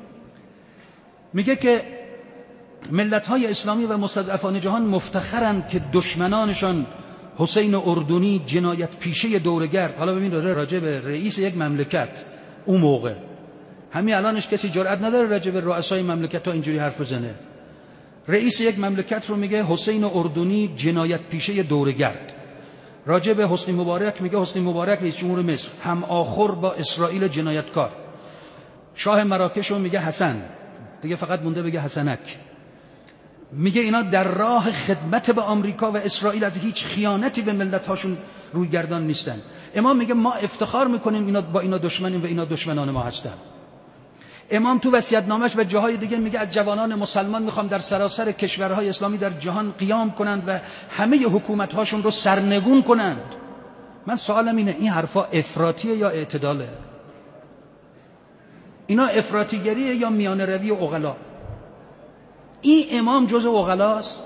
میگه که ملت‌های اسلامی و مستضعفان جهان مفتخرند که دشمنانشان حسین اردنی جنایت پیشه دورگرد. حالا ببین راجع به رئیس یک مملکت اون موقع، همین الانش کسی جرئت نداره راجع به رؤسای مملکت‌ها اینجوری حرف بزنه. رئیس یک مملکت رو میگه حسین اردنی جنایت پیشه دورگرد. راجع به حسنی مبارک میگه حسنی مبارک رئیس جمهور مصر هم آخر با اسرائیل جنایتکار. شاه مراکش رو میگه حسن، دیگه فقط مونده بگه حسنک. میگه اینا در راه خدمت به آمریکا و اسرائیل از هیچ خیانتی به ملت‌هاشون روی گردان نیستن. امام میگه ما افتخار میکنیم اینا با اینا دشمنیم و اینا دشمنان ما هستن. امام تو وصیت‌نامش و جاهای دیگه میگه از جوانان مسلمان میخوام در سراسر کشورهای اسلامی در جهان قیام کنند و همه حکومت‌هاشون رو سرنگون کنند. من سوالم اینه این حرفا افراطیه یا اعتداله؟ اینا افراطیگریه یا میانه روی عقلا؟ این امام جزء عقلاست؟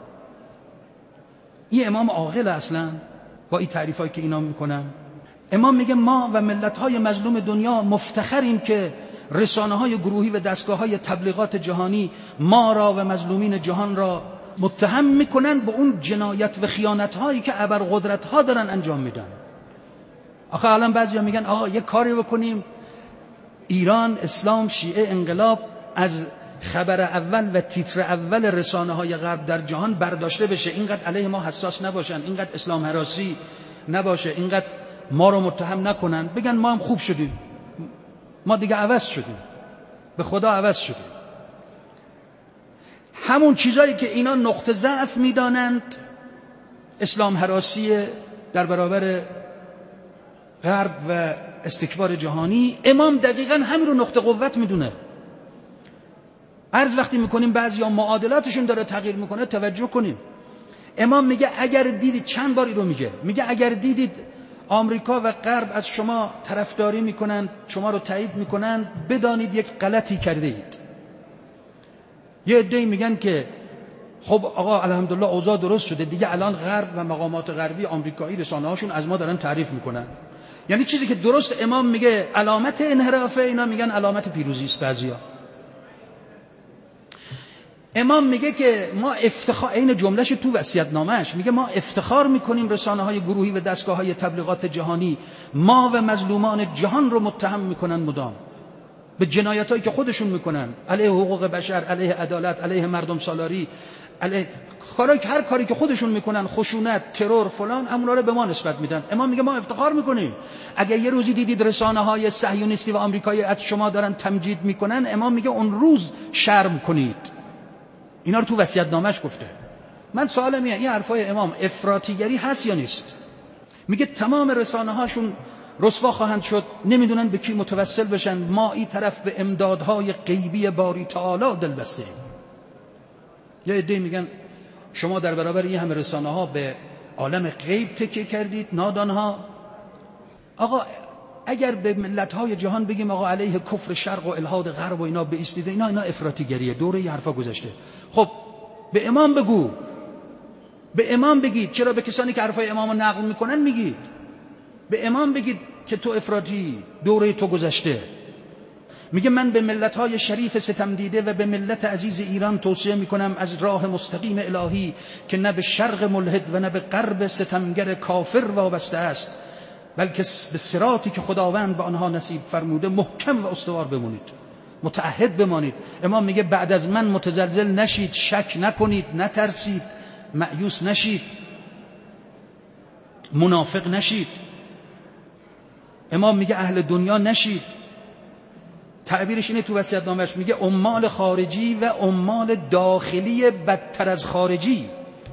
این امام عاقل اصلا با این تعریفایی که اینا میکنن؟ امام میگه ما و ملت‌های مظلوم دنیا مفتخریم که رسانه‌های گروهی و دستگاه‌های تبلیغات جهانی ما را و مظلومین جهان را متهم میکنن به اون جنایت و خیانت‌هایی که ابرقدرت‌ها دارن انجام میدن. آخه الان بعضیا میگن آقا یه کاری بکنیم ایران، اسلام، شیعه، انقلاب از خبر اول و تیتر اول رسانه‌های غرب در جهان برداشته بشه، اینقدر علیه ما حساس نباشن، اینقدر اسلام هراسی نباشه، اینقدر ما رو متهم نکنن، بگن ما هم خوب شدیم، ما دیگه عوض شدیم، به خدا عوض شدیم. همون چیزایی که اینا نقطه ضعف میدانند، اسلام هراسی در برابر غرب و استکبار جهانی، امام دقیقاً همین رو نقطه قوت میدونه. عرض وقتی میکنیم بعضیا معادلاتشون داره تغییر میکنه توجه کنیم. امام میگه اگر دیدید، چند باری رو میگه اگر دیدید آمریکا و غرب از شما طرفداری میکنن، شما رو تایید میکنن، بدانید یک غلطی کرده اید. یه عده‌ای میگن که خب آقا الحمدلله اوضاع درست شده دیگه، الان غرب و مقامات غربی آمریکایی رسانه‌هاشون از ما دارن تعریف میکنن. یعنی چیزی که درست امام میگه علامت انحرافه، اینا میگن علامت پیروزی است. بعضیا امام میگه که ما افتخار، این جملهش تو وصیت‌نامه‌اش میگه ما افتخار میکنیم رسانه‌های گروهی و دستگاه‌های تبلیغات جهانی ما و مظلومان جهان رو متهم میکنن مدام. به جنایتایی که خودشون میکنن علیه حقوق بشر، علیه عدالت، علیه مردم سالاری، علیه هر کاری که خودشون میکنن، خشونت، ترور، فلان، امونا رو به ما نسبت میدن. امام میگه ما افتخار میکنیم. اگر یه روزی دیدید رسانه‌های صهیونیستی و آمریکایی از شما دارن تمجید میکنن، امام میگه اون روز شرم کنید. اینا رو تو وصیت‌نامه‌اش گفته. من سوالم اینه، این حرفای امام افراطیگری هست یا نیست؟ میگه تمام رسانه‌هاشون رسوا خواهند شد، نمیدونن به کی متوسل بشن. ما این طرف به امدادهای غیبی باری تعالی دل بستیم. یه عده میگن شما در برابر این همه رسانه‌ها به عالم غیب تکیه کردید، نادانها. آقا اگر به ملت‌های جهان بگیم آقا علیه کفر شرق و الحاد غرب و اینا بایستید، اینا افراطیگریه، دوره ی حرفا گذشته. خب به امام بگو، به امام بگید. چرا به کسانی که حرفای امامو نقل میکنن میگید؟ به امام بگید که تو افراطی، دوره تو گذشته. میگه من به ملت‌های شریف ستم دیده و به ملت عزیز ایران توصیه میکنم از راه مستقیم الهی که نه به شرق ملحد و نه به غرب ستمگر کافر وابسته است، بلکه به صراطی که خداوند به آنها نصیب فرموده محکم و استوار بمونید، متعهد بمانید. امام میگه بعد از من متزلزل نشید، شک نکنید، نترسید، مایوس نشید، منافق نشید. امام میگه اهل دنیا نشید. تعبیرش اینه تو وصیت‌نامه‌اش، میگه عمال خارجی و عمال داخلی بدتر از خارجی.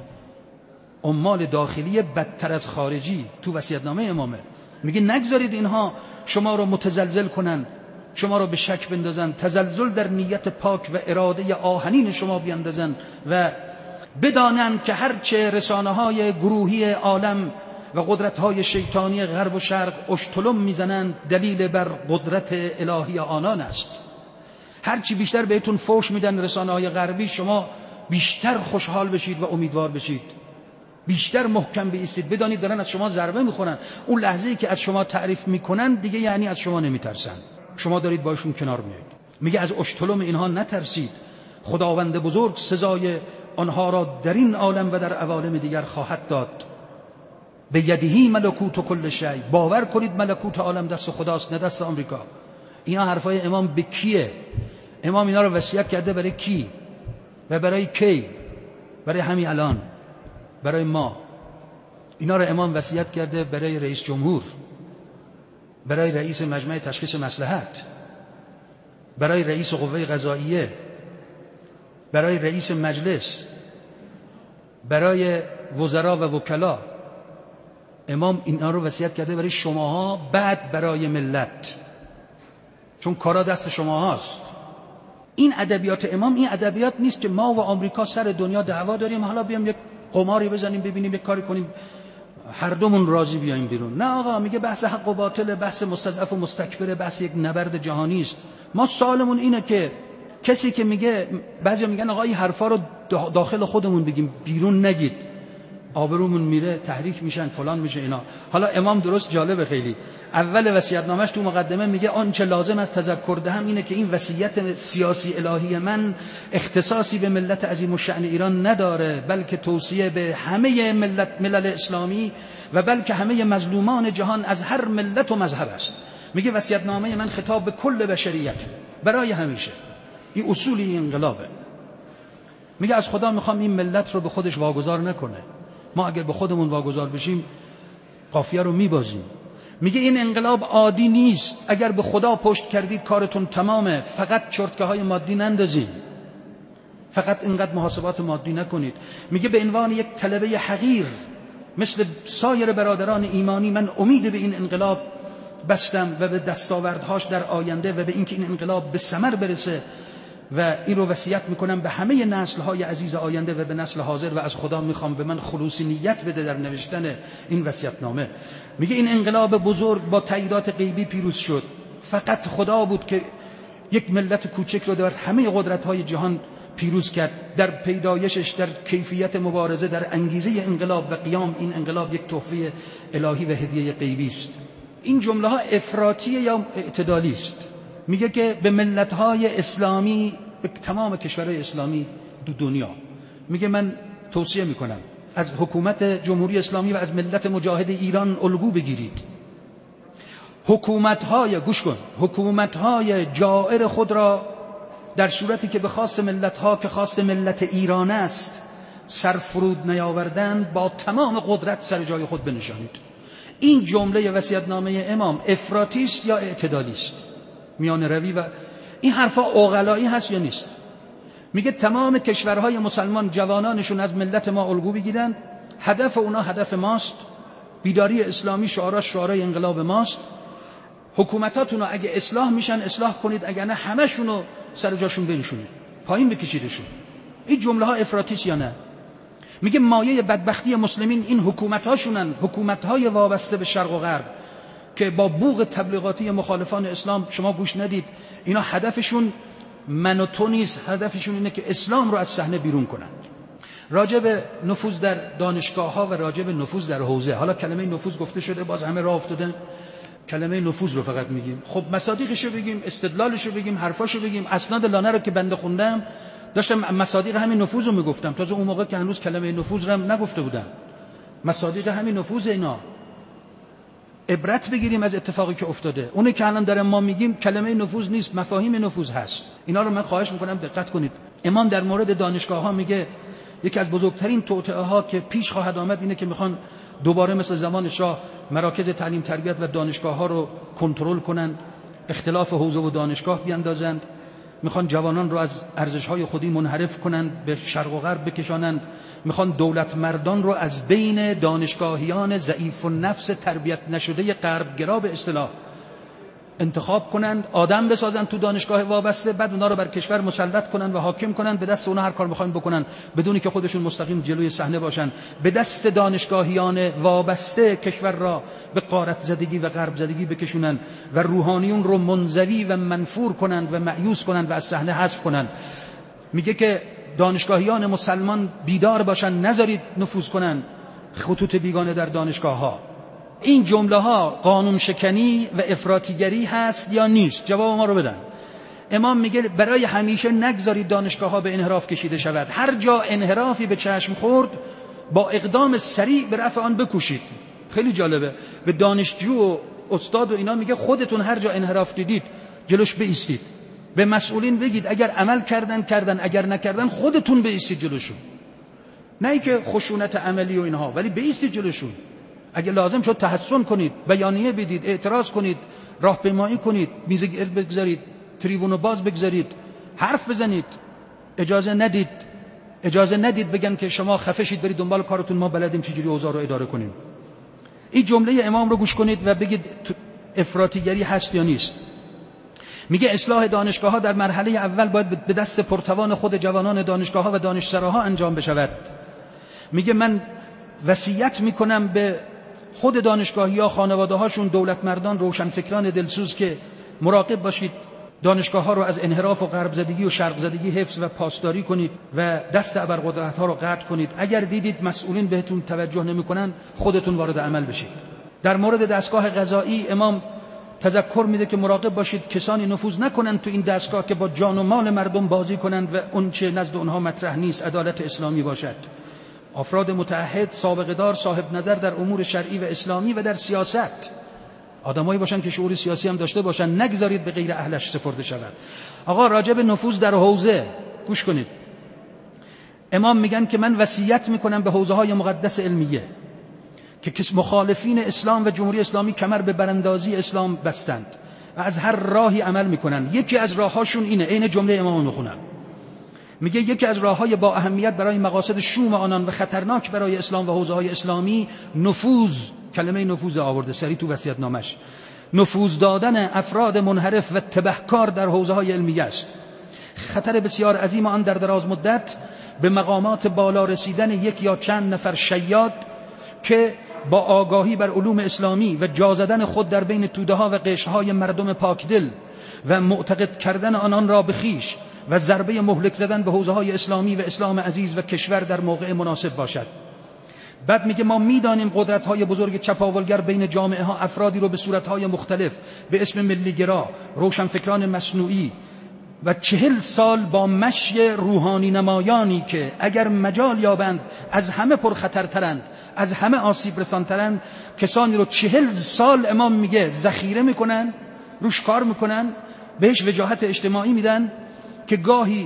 عمال داخلی بدتر از خارجی تو وصیت‌نامه امامه. میگه نگذارید اینها شما رو متزلزل کنن، شما رو به شک بندازن، تزلزل در نیت پاک و اراده آهنین شما بیندازن و بدانن که هرچه رسانه‌های گروهی عالم و قدرت‌های شیطانی غرب و شرق اشتلم میزنند دلیل بر قدرت الهی آنان است. هرچی بیشتر بهتون فوش میدن رسانه‌های غربی، شما بیشتر خوشحال بشید و امیدوار بشید، بیشتر محکم بایستید. بدانید دارن از شما ضربه میخورن. اون لحظه‌ای که از شما تعریف میکنن دیگه یعنی از شما نمیترسن، شما دارید باشون کنار میایید. میگه از اشتلم اینها نترسید، خداوند بزرگ سزای آنها را در این عالم و در عوالم دیگر خواهد داد. به یدهی ملکوت کل شیء. باور کنید ملکوت عالم دست خداست، نه دست آمریکا. اینا حرفای امام به کیه؟ امام اینا رو وصیت کرده برای کی و برای کی؟ برای همین الان، برای ما. اینا رو امام وصیت کرده برای رئیس جمهور، برای رئیس مجمع تشخیص مصلحت، برای رئیس قوه قضاییه، برای رئیس مجلس، برای وزرا و وکلا. امام اینا رو وصیت کرده برای شماها، بعد برای ملت، چون کارا دست شماهاست. این ادبیات امام این ادبیات نیست که ما و آمریکا سر دنیا دعوا داریم، حالا بیام یک قماری بزنیم، ببینیم یک کاری کنیم هر دومون راضی بیایم بیرون. نه آقا، میگه بحث حق و باطل، بحث مستضعف و مستکبر، بحث یک نبرد جهانی است. ما سوالمون اینه که کسی که میگه، بعضی میگن آقا این حرفا رو داخل خودمون بگیم، بیرون نگید، آبرومون میره، تحریک میشن، فلان میشه اینا. حالا امام درست جالبه خیلی، اول وصیت‌نامه‌اش تو مقدمه میگه آنچه لازم است تذکر دهم اینه که این وصیت سیاسی الهی من اختصاصی به ملت عظیم الشأن ایران نداره، بلکه توصیه به همه ملل اسلامی و بلکه همه مظلومان جهان از هر ملت و مذهب است. میگه وصیت‌نامه من خطاب به کل بشریت، برای همیشه. این اصولی انقلابه. میگه از خدا میخوام این ملت رو به خودش واگذار نکنه. ما اگر به خودمون واگذار بشیم قافیه رو میبازیم. میگه این انقلاب عادی نیست، اگر به خدا پشت کردید کارتون تمامه. فقط چرتکه های مادی نندازید، فقط اینقدر محاسبات مادی نکنید. میگه به عنوان یک طلبه حقیر مثل سایر برادران ایمانی من امید به این انقلاب بستم و به دستاوردهاش در آینده و به اینکه این انقلاب به ثمر برسه و این رو وصیت میکنم به همه نسل‌های عزیز آینده و به نسل حاضر و از خدا میخوام به من خلوص نیت بده در نوشتن این وصیت‌نامه. میگه این انقلاب بزرگ با تاییدات غیبی پیروز شد. فقط خدا بود که یک ملت کوچک رو در همه قدرت‌های جهان پیروز کرد. در پیدایشش، در کیفیت مبارزه، در انگیزه انقلاب و قیام این انقلاب یک تحفه الهی و هدیه غیبی است. این جمله ها افراطی یا اعتدالی است. میگه که به ملت‌های اسلامی، به تمام کشورهای اسلامی دو دنیا، میگه من توصیه میکنم از حکومت جمهوری اسلامی و از ملت مجاهد ایران الگو بگیرید. حکومت‌های جائر خود را در صورتی که به خواست ملت‌ها که خواست ملت ایران است سرفرود نیاوردند با تمام قدرت سر جای خود بنشانید. این جمله وصیت‌نامه امام افراطی است یا اعتدالی است؟ میان روی و این حرفا عقلایی هست یا نیست؟ میگه تمام کشورهای مسلمان جوانانشون از ملت ما الگو بگیرن، هدف اونا هدف ماست، بیداری اسلامی شعارای انقلاب ماست، حکومتاتون رو اگه اصلاح میشن اصلاح کنید، اگه نه همشون رو سر جاشون بنشونید، پایین بکشیدشون. این جمله ها افراطی است یا نه؟ میگه مایه بدبختی مسلمین این حکومت‌هاشونن، حکومت‌های وابسته به شرق و غرب که با بوق تبلیغاتی مخالفان اسلام شما گوش ندید. اینا هدفشون من و تو نیست، هدفشون اینه که اسلام رو از صحنه بیرون کنن. راجع به نفوذ در دانشگاه‌ها و راجع به نفوذ در حوزه، حالا کلمه نفوذ گفته شده، باز همه راه افتادن کلمه نفوذ رو فقط میگیم. خب مصادیقشو بگیم، استدلالشو بگیم، حرفاشو بگیم. اسناد لانه رو که بنده خوندم داشتم مصادیق همین نفوذ رو میگفتم، تازه اون موقع که هنوز کلمه نفوذ رو نگفته بودم. مصادیق همین نفوذ. اینا عبرت بگیریم از اتفاقی که افتاده. اونی که الان دارم ما میگیم کلمه نفوذ نیست، مفاهیم نفوذ هست. اینا رو من خواهش میکنم دقت کنید. امام در مورد دانشگاه‌ها میگه یکی از بزرگترین توطئه‌ها که پیش خواهد آمد اینه که میخوان دوباره مثل زمان شاه مراکز تعلیم تربیت و دانشگاه‌ها رو کنترل کنن، اختلاف حوزه و دانشگاه بیاندازند، میخوان جوانان رو از ارزش‌های خودی منحرف کنند، به شرق و غرب بکشانند، میخوان دولت مردان رو از بین دانشگاهیان ضعیف النفس تربیت نشده غربگرا به اصطلاح انتخاب کنند، آدم بسازند تو دانشگاه وابسته، بعد اونا رو بر کشور مسلط کنند و حاکم کنند، به دست اونا هر کار بخواین بکنن بدونی که خودشون مستقیم جلوی صحنه باشن، به دست دانشگاهیان وابسته کشور را به غارت زدگی و غرب زدگی بکشونن و روحانیون رو منزوی و منفور کنند و مأیوس کنند و از صحنه حذف کنند. میگه که دانشگاهیان مسلمان بیدار باشن، نذارید نفوذ کنن خطوط بیگانه در دانشگاه‌ها. این جمله ها قانون شکنی و افراطیگری هست یا نیست؟ جواب ما رو بدن. امام میگه برای همیشه نگذارید دانشگاه ها به انحراف کشیده شود. هر جا انحرافی به چشم خورد با اقدام سریع به رفع آن بکوشید. خیلی جالبه. به دانشجو و استاد و اینا میگه خودتون هر جا انحراف دیدید جلوش بایستید. به مسئولین بگید اگر عمل کردن، اگر نکردن خودتون بایستید جلوشون. نه اینکه خشونت عملی و اینها، ولی بایستید جلوشون. اگه لازم شد تحسن کنید، بیانیه بدید، اعتراض کنید، راهپیمایی کنید، میز گرد بگذارید، تریبونو باز بگذارید، حرف بزنید. اجازه ندید بگن که شما خفه شید برید دنبال کارتون، ما بلدیم چجوری اوضاع رو اداره کنیم. این جمله امام رو گوش کنید و بگید افراطیگری هست یا نیست. میگه اصلاح دانشگاه‌ها در مرحله اول باید به دست پرتوان خود جوانان دانشگاه‌ها و دانشسراها انجام بشود. میگه من وصیت میکنم به خود دانشگاهی‌ها، خانواده‌هاشون، دولت مردان، روشنفکران دلسوز که مراقب باشید دانشگاه‌ها رو از انحراف و غرب زدگی و شرق زدگی حفظ و پاسداری کنید و دست ابرقدرت‌ها رو قطع کنید. اگر دیدید مسئولین بهتون توجه نمی‌کنن خودتون وارد عمل بشید. در مورد دستگاه قضایی امام تذکر میده که مراقب باشید کسانی نفوذ نکنند تو این دستگاه که با جان و مال مردم بازی کنند و اون چه نزد اونها مطرح نیست عدالت اسلامی باشد. افراد متعهد، سابقه دار، صاحب نظر در امور شرعی و اسلامی و در سیاست، آدمایی باشن که شعور سیاسی هم داشته باشن، نگذارید به غیر اهلش سپرده شود. آقا راجع به نفوذ در حوزه گوش کنید. امام میگن که من وصیت میکنم به حوزه‌های مقدس علمیه که مخالفین اسلام و جمهوری اسلامی کمر به براندازی اسلام بستند و از هر راهی عمل میکنن. یکی از راههاشون اینه، عین جمله امام میخونم. میگه یکی از راههای با اهمیت برای مقاصد شوم آنان و خطرناک برای اسلام و حوزه‌های اسلامی نفوذ، کلمه نفوذ آورده سری تو وصیت‌نامش، نفوذ دادن افراد منحرف و تبهکار در حوزه‌های علمیه است. خطر بسیار عظیم آن در دراز مدت به مقامات بالا رسیدن یک یا چند نفر شیاد که با آگاهی بر علوم اسلامی و جا زدن خود در بین توده‌ها و قشرهای مردم پاکدل و معتقد کردن آنان را به خویش و ضربه مهلک زدن به حوزه‌های اسلامی و اسلام عزیز و کشور در موقع مناسب باشد. بعد میگه ما میدانیم قدرت‌های بزرگ چپاولگر بین جامعه ها افرادی رو به صورت‌های مختلف به اسم ملیگرا، روشنفکران مصنوعی و 40 سال با مشی روحانی نمایانی که اگر مجال یابند از همه پرخطرترند، از همه آسیب رسانترند، کسانی رو 40 سال امام میگه ذخیره میکنن، روش کار میکنن، بهش وجاهت اجتماعی میدن که گاهی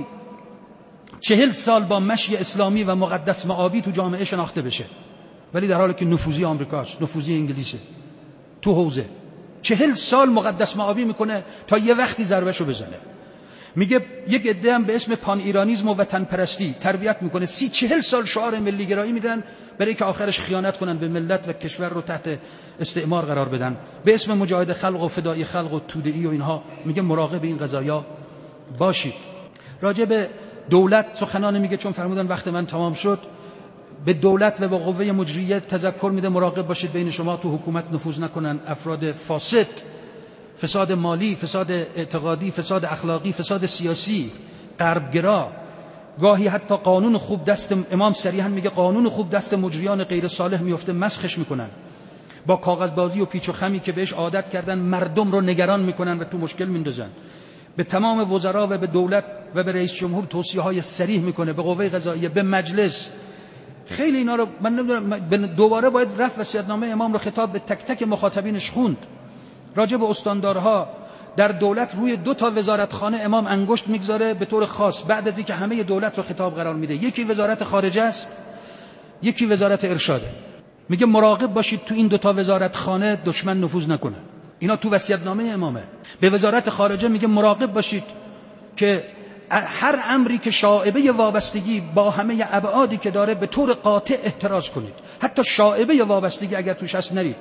40 سال با مشی اسلامی و مقدس مآبی تو جامعه شناخته بشه، ولی در حالی که نفوذی آمریکاست، نفوذی انگلیسه تو حوزه. 40 سال مقدس مآبی میکنه تا یه وقتی ضربهشو بزنه. میگه یک عده هم به اسم پان ایرانیسم و وطن پرستی تربیت میکنه، 30-40 سال شعار ملی گرایی میدن برای که آخرش خیانت کنن به ملت و کشور رو تحت استعمار قرار بدن. به اسم مجاهد خلق و فدایی خلق و توده‌ای و اینها میگه مراقب این قضایا باشید. راجع به دولت سخنان میگه، چون فرمودن وقت من تمام شد. به دولت و به قوه مجریه تذکر میده مراقب باشید بین شما تو حکومت نفوذ نکنن افراد فاسد، فساد مالی، فساد اعتقادی، فساد اخلاقی، فساد سیاسی، غربگرا. گاهی حتی قانون خوب دست امام صریحا میگه قانون خوب دست مجریان غیر صالح میفته، مسخش میکنن. با کاغذبازی و پیچ و خمی که بهش عادت کردن مردم رو نگران میکنن و تو مشکل میندازن. به تمام وزرا و به دولت و به رئیس جمهور توصیه‌های صریح میکنه، به قوه قضاییه، به مجلس. خیلی اینا رو من نمیدونم، دوباره باید رفت وصیت‌نامه امام رو خطاب به تک تک مخاطبینش خوند. راجع به استاندارها در دولت روی 2 تا وزارتخانه امام انگشت میگذاره به طور خاص بعد از اینکه همه دولت رو خطاب قرار میده. یکی وزارت خارجه است، یکی وزارت ارشاده. میگه مراقب باشید تو این 2 تا وزارتخانه دشمن نفوذ نکنه. اینا تو وصیت‌نامه امامه. به وزارت خارجه میگه مراقب باشید که هر امری که شائبه وابستگی با همه ابعادی که داره به طور قاطع احتراز کنید. حتی شائبه وابستگی اگر توش هست نرید.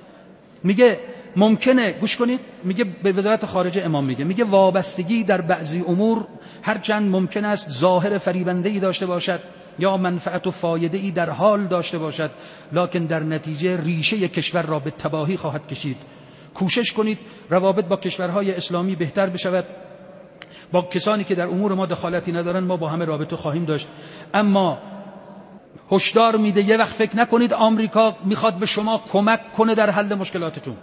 میگه ممکنه، گوش کنید، میگه به وزارت خارجه امام میگه وابستگی در بعضی امور هرچند ممکن است ظاهر فریبنده‌ای داشته باشد یا منفعت و فایده‌ای در حال داشته باشد، لکن در نتیجه ریشه کشور را به تباهی خواهد کشید. کوشش کنید روابط با کشورهای اسلامی بهتر بشود. با کسانی که در امور ما دخالتی ندارن ما با همه رابطه خواهیم داشت. اما هشدار میده یه وقت فکر نکنید آمریکا میخواد به شما کمک کنه در حل مشکلاتتون.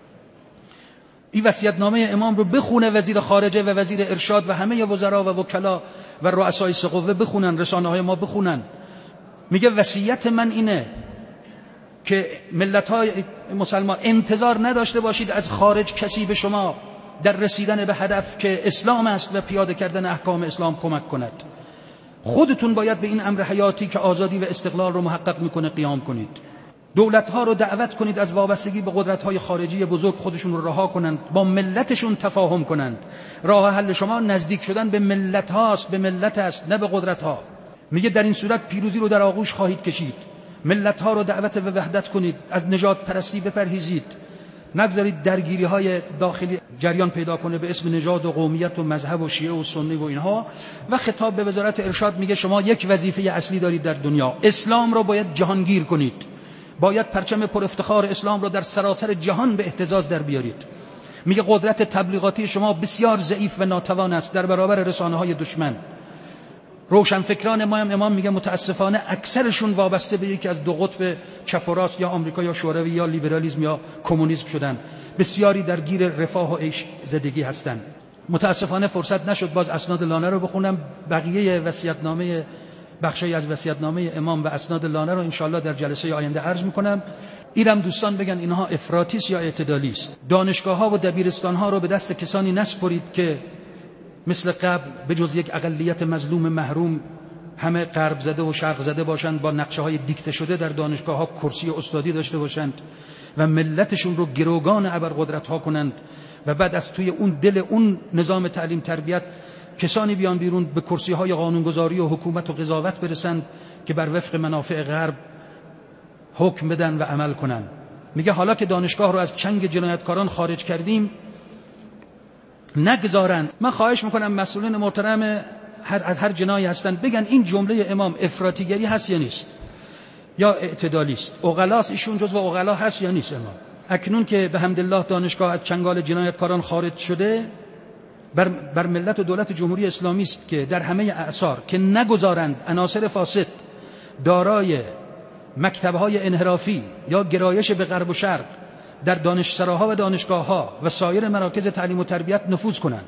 این وصیت‌نامه امام رو بخونه وزیر خارجه و وزیر ارشاد و همه وزرا و وکلا و رؤسای سقوه بخونن، رسانه‌های ما بخونن. میگه وصیت من اینه که ملت‌های مسلمان انتظار نداشته باشید از خارج کسی به شما در رسیدن به هدف که اسلام است و پیاده کردن احکام اسلام کمک کند. خودتون باید به این امر حیاتی که آزادی و استقلال رو محقق میکنه قیام کنید. دولت‌ها رو دعوت کنید از وابستگی به قدرت‌های خارجی بزرگ خودشون رو رها کنند، با ملتشون تفاهم کنند. راه حل شما نزدیک شدن به ملت هاست، به ملت است، نه به قدرت‌ها. میگه در این صورت پیروزی رو در آغوش خواهید کشید. ملت‌ها رو دعوت به وحدت کنید، از نژاد پرستی بپرهیزید. نگذارید درگیری‌های داخلی جریان پیدا کنه به اسم نژاد و قومیت و مذهب و شیعه و سنی و اینها. و خطاب به وزارت ارشاد میگه شما یک وظیفه اصلی دارید در دنیا، اسلام رو باید جهانگیر کنید. باید پرچم پر افتخار اسلام رو در سراسر جهان به اهتزاز در بیارید. میگه قدرت تبلیغاتی شما بسیار ضعیف و ناتوان است در برابر رسانه‌های دشمن. روشنفکران ما هم امام میگه متاسفانه اکثرشون وابسته به یکی از 2 قطب چپ و راست، یا آمریکا یا شوروی یا لیبرالیسم یا کمونیسم شدن. بسیاری درگیر رفاه و عیش زدگی هستند. متاسفانه فرصت نشد باز اسناد لانه رو بخونم. بقیه وصیت‌نامه، بخشی از وصیت‌نامه امام و اسناد لانه رو انشالله در جلسه آینده عرض میکنم. اینم دوستان بگن اینها افراطی است یا اعتدالی است. دانشگاه‌ها و دبیرستان‌ها رو به دست کسانی نسپرید که مثل قبل به جز یک اقلیت مظلوم محروم همه غرب زده و شرق زده باشند، با نقشه‌های دیکته شده در دانشگاه‌ها کرسی استادی داشته باشند و ملتشون رو گروگان ابرقدرت‌ها کنند و بعد از توی اون دل اون نظام تعلیم تربیت کسانی بیان بیرون به کرسی‌های قانونگذاری و حکومت و قضاوت برسند که بر وفق منافع غرب حکم بدن و عمل کنند. میگه حالا که دانشگاه رو از چنگ جنایتکاران خارج کردیم نگذارن. من خواهش میکنم مسئولین محترم از هر جنایی هستن بگن این جمله امام افراطیگری هست یا نیست، یا اعتدالی است. عقلاست ایشون، جزو عقلا هست یا نیست امام؟ اکنون که به حمدالله دانشگاه از چنگال جنایتکاران خارج شده، بر ملت و دولت جمهوری اسلامی است که در همه اعصار که نگذارند عناصر فاسد دارای مکتب‌های انحرافی یا گرایش به غرب و شرق در دانشسراها و دانشگاه‌ها و سایر مراکز تعلیم و تربیت نفوذ کنند.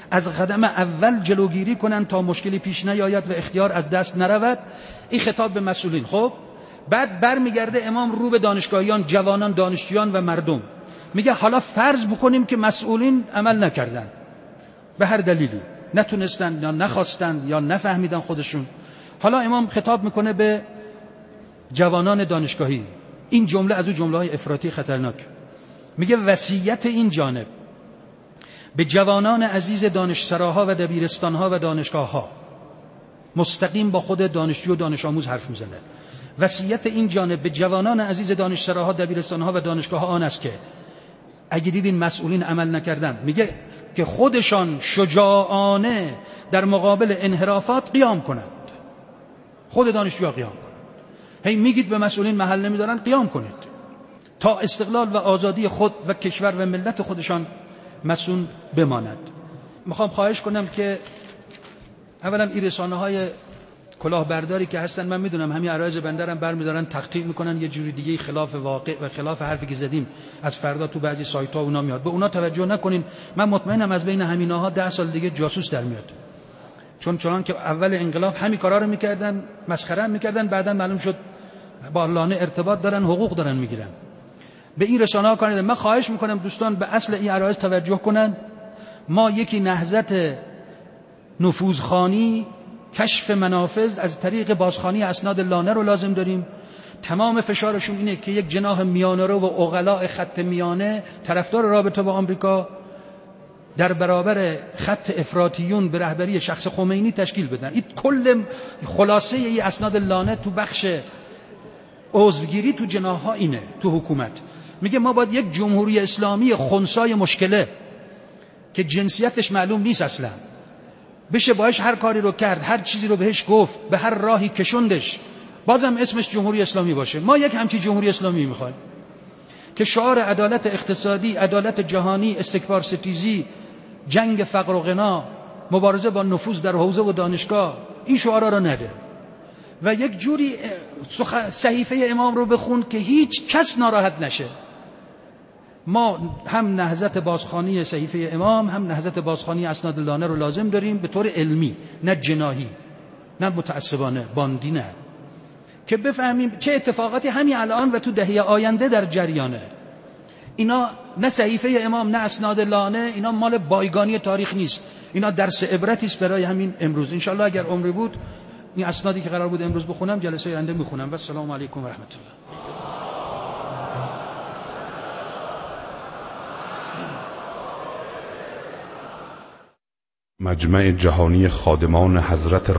از قدم اول جلوگیری کنن تا مشکلی پیش نیاید و اختیار از دست نرود. این خطاب به مسئولین. خب بعد برمیگرده امام رو به دانشگاهیان، جوانان، دانشجویان و مردم، میگه حالا فرض بکنیم که مسئولین عمل نکردن، به هر دلیلی نتونستن یا نخواستن یا نفهمیدن خودشون. حالا امام خطاب میکنه به جوانان دانشگاهی. این جمله از اون جمله های افراطی خطرناک. میگه وصیت این جانب به جوانان عزیز دانشسراها و دبیرستانها و دانشگاهها، مستقیم با خود دانشجو و دانش آموز حرف میزنه. وصیت این جانب به جوانان عزیز دانشسراها، دبیرستانها و دانشگاهها آن است که اگه دیدین مسئولین عمل نکردن، میگه که خودشان شجاعانه در مقابل انحرافات قیام کنند. خود دانشجوها قیام کنند. هی میگید به مسئولین محل نمیدارن، قیام کنید تا استقلال و آزادی خود و کشور و ملت خودشان مسئول بماند. میخوام خواهش کنم که اولا این رسانه‌های کلاهبرداری که هستن، من میدونم همین عرایض بندرم برمیدارن تقطیع میکنن یه جوری دیگه خلاف واقع و خلاف حرفی که زدیم از فردا تو بعضی سایت‌ها اونا میاد. به اونا توجه نکنین. من مطمئنم از بین همیناها 10 سال دیگه جاسوس در میاد. چون که اول انقلاب همین کارا رو میکردن، مسخره هم میکردن، بعدا معلوم شد با لانه ارتباط دارن، حقوق دارن میگیرن. به این رسانه‌ها کار ندارن. من خواهش میکنم دوستان به اصل این عرایض توجه کنن. ما یکی نهضت نفوذخوانی، کشف منافذ از طریق بازخوانی اسناد لانه رو لازم داریم. تمام فشارشون اینه که یک جناح میانه رو و عقلاء خط میانه طرفدار رابطه با آمریکا در برابر خط افراطیون به رهبری شخص خمینی تشکیل بدن. این کل خلاصه ای اسناد لانه تو بخش عضوگیری تو جناح‌ها اینه، تو حکومت. میگه ما باید یک جمهوری اسلامی خنثی مشکله که جنسیتش معلوم نیست اصلا، بشه باش هر کاری رو کرد، هر چیزی رو بهش گفت، به هر راهی کشوندش، بازم اسمش جمهوری اسلامی باشه. ما یک همچین جمهوری اسلامی میخوایم که شعار عدالت اقتصادی، عدالت جهانی، استکبار ستیزی، جنگ فقر و غنا، مبارزه با نفوذ در حوزه و دانشگاه، این شعارا رو نده و یک جوری صحیفه امام رو بخون که هیچ کس ناراحت نشه. ما هم نهضت بازخوانی صحیفه امام، هم نهضت بازخوانی اسناد لانه رو لازم داریم به طور علمی، نه جناحی، نه متعصبانه، باندی، نه، که بفهمیم چه اتفاقاتی همین الان و تو دهه آینده در جریانه. اینا نه صحیفه امام نه اسناد لانه، اینا مال بایگانی تاریخ نیست، اینا درس عبرتی است برای همین امروز. ان شاءالله اگر عمری بود این اسنادی که قرار بود امروز بخونم جلسه آینده میخونم. و السلام علیکم و رحمت الله. مجمع جهانی خادمان حضرت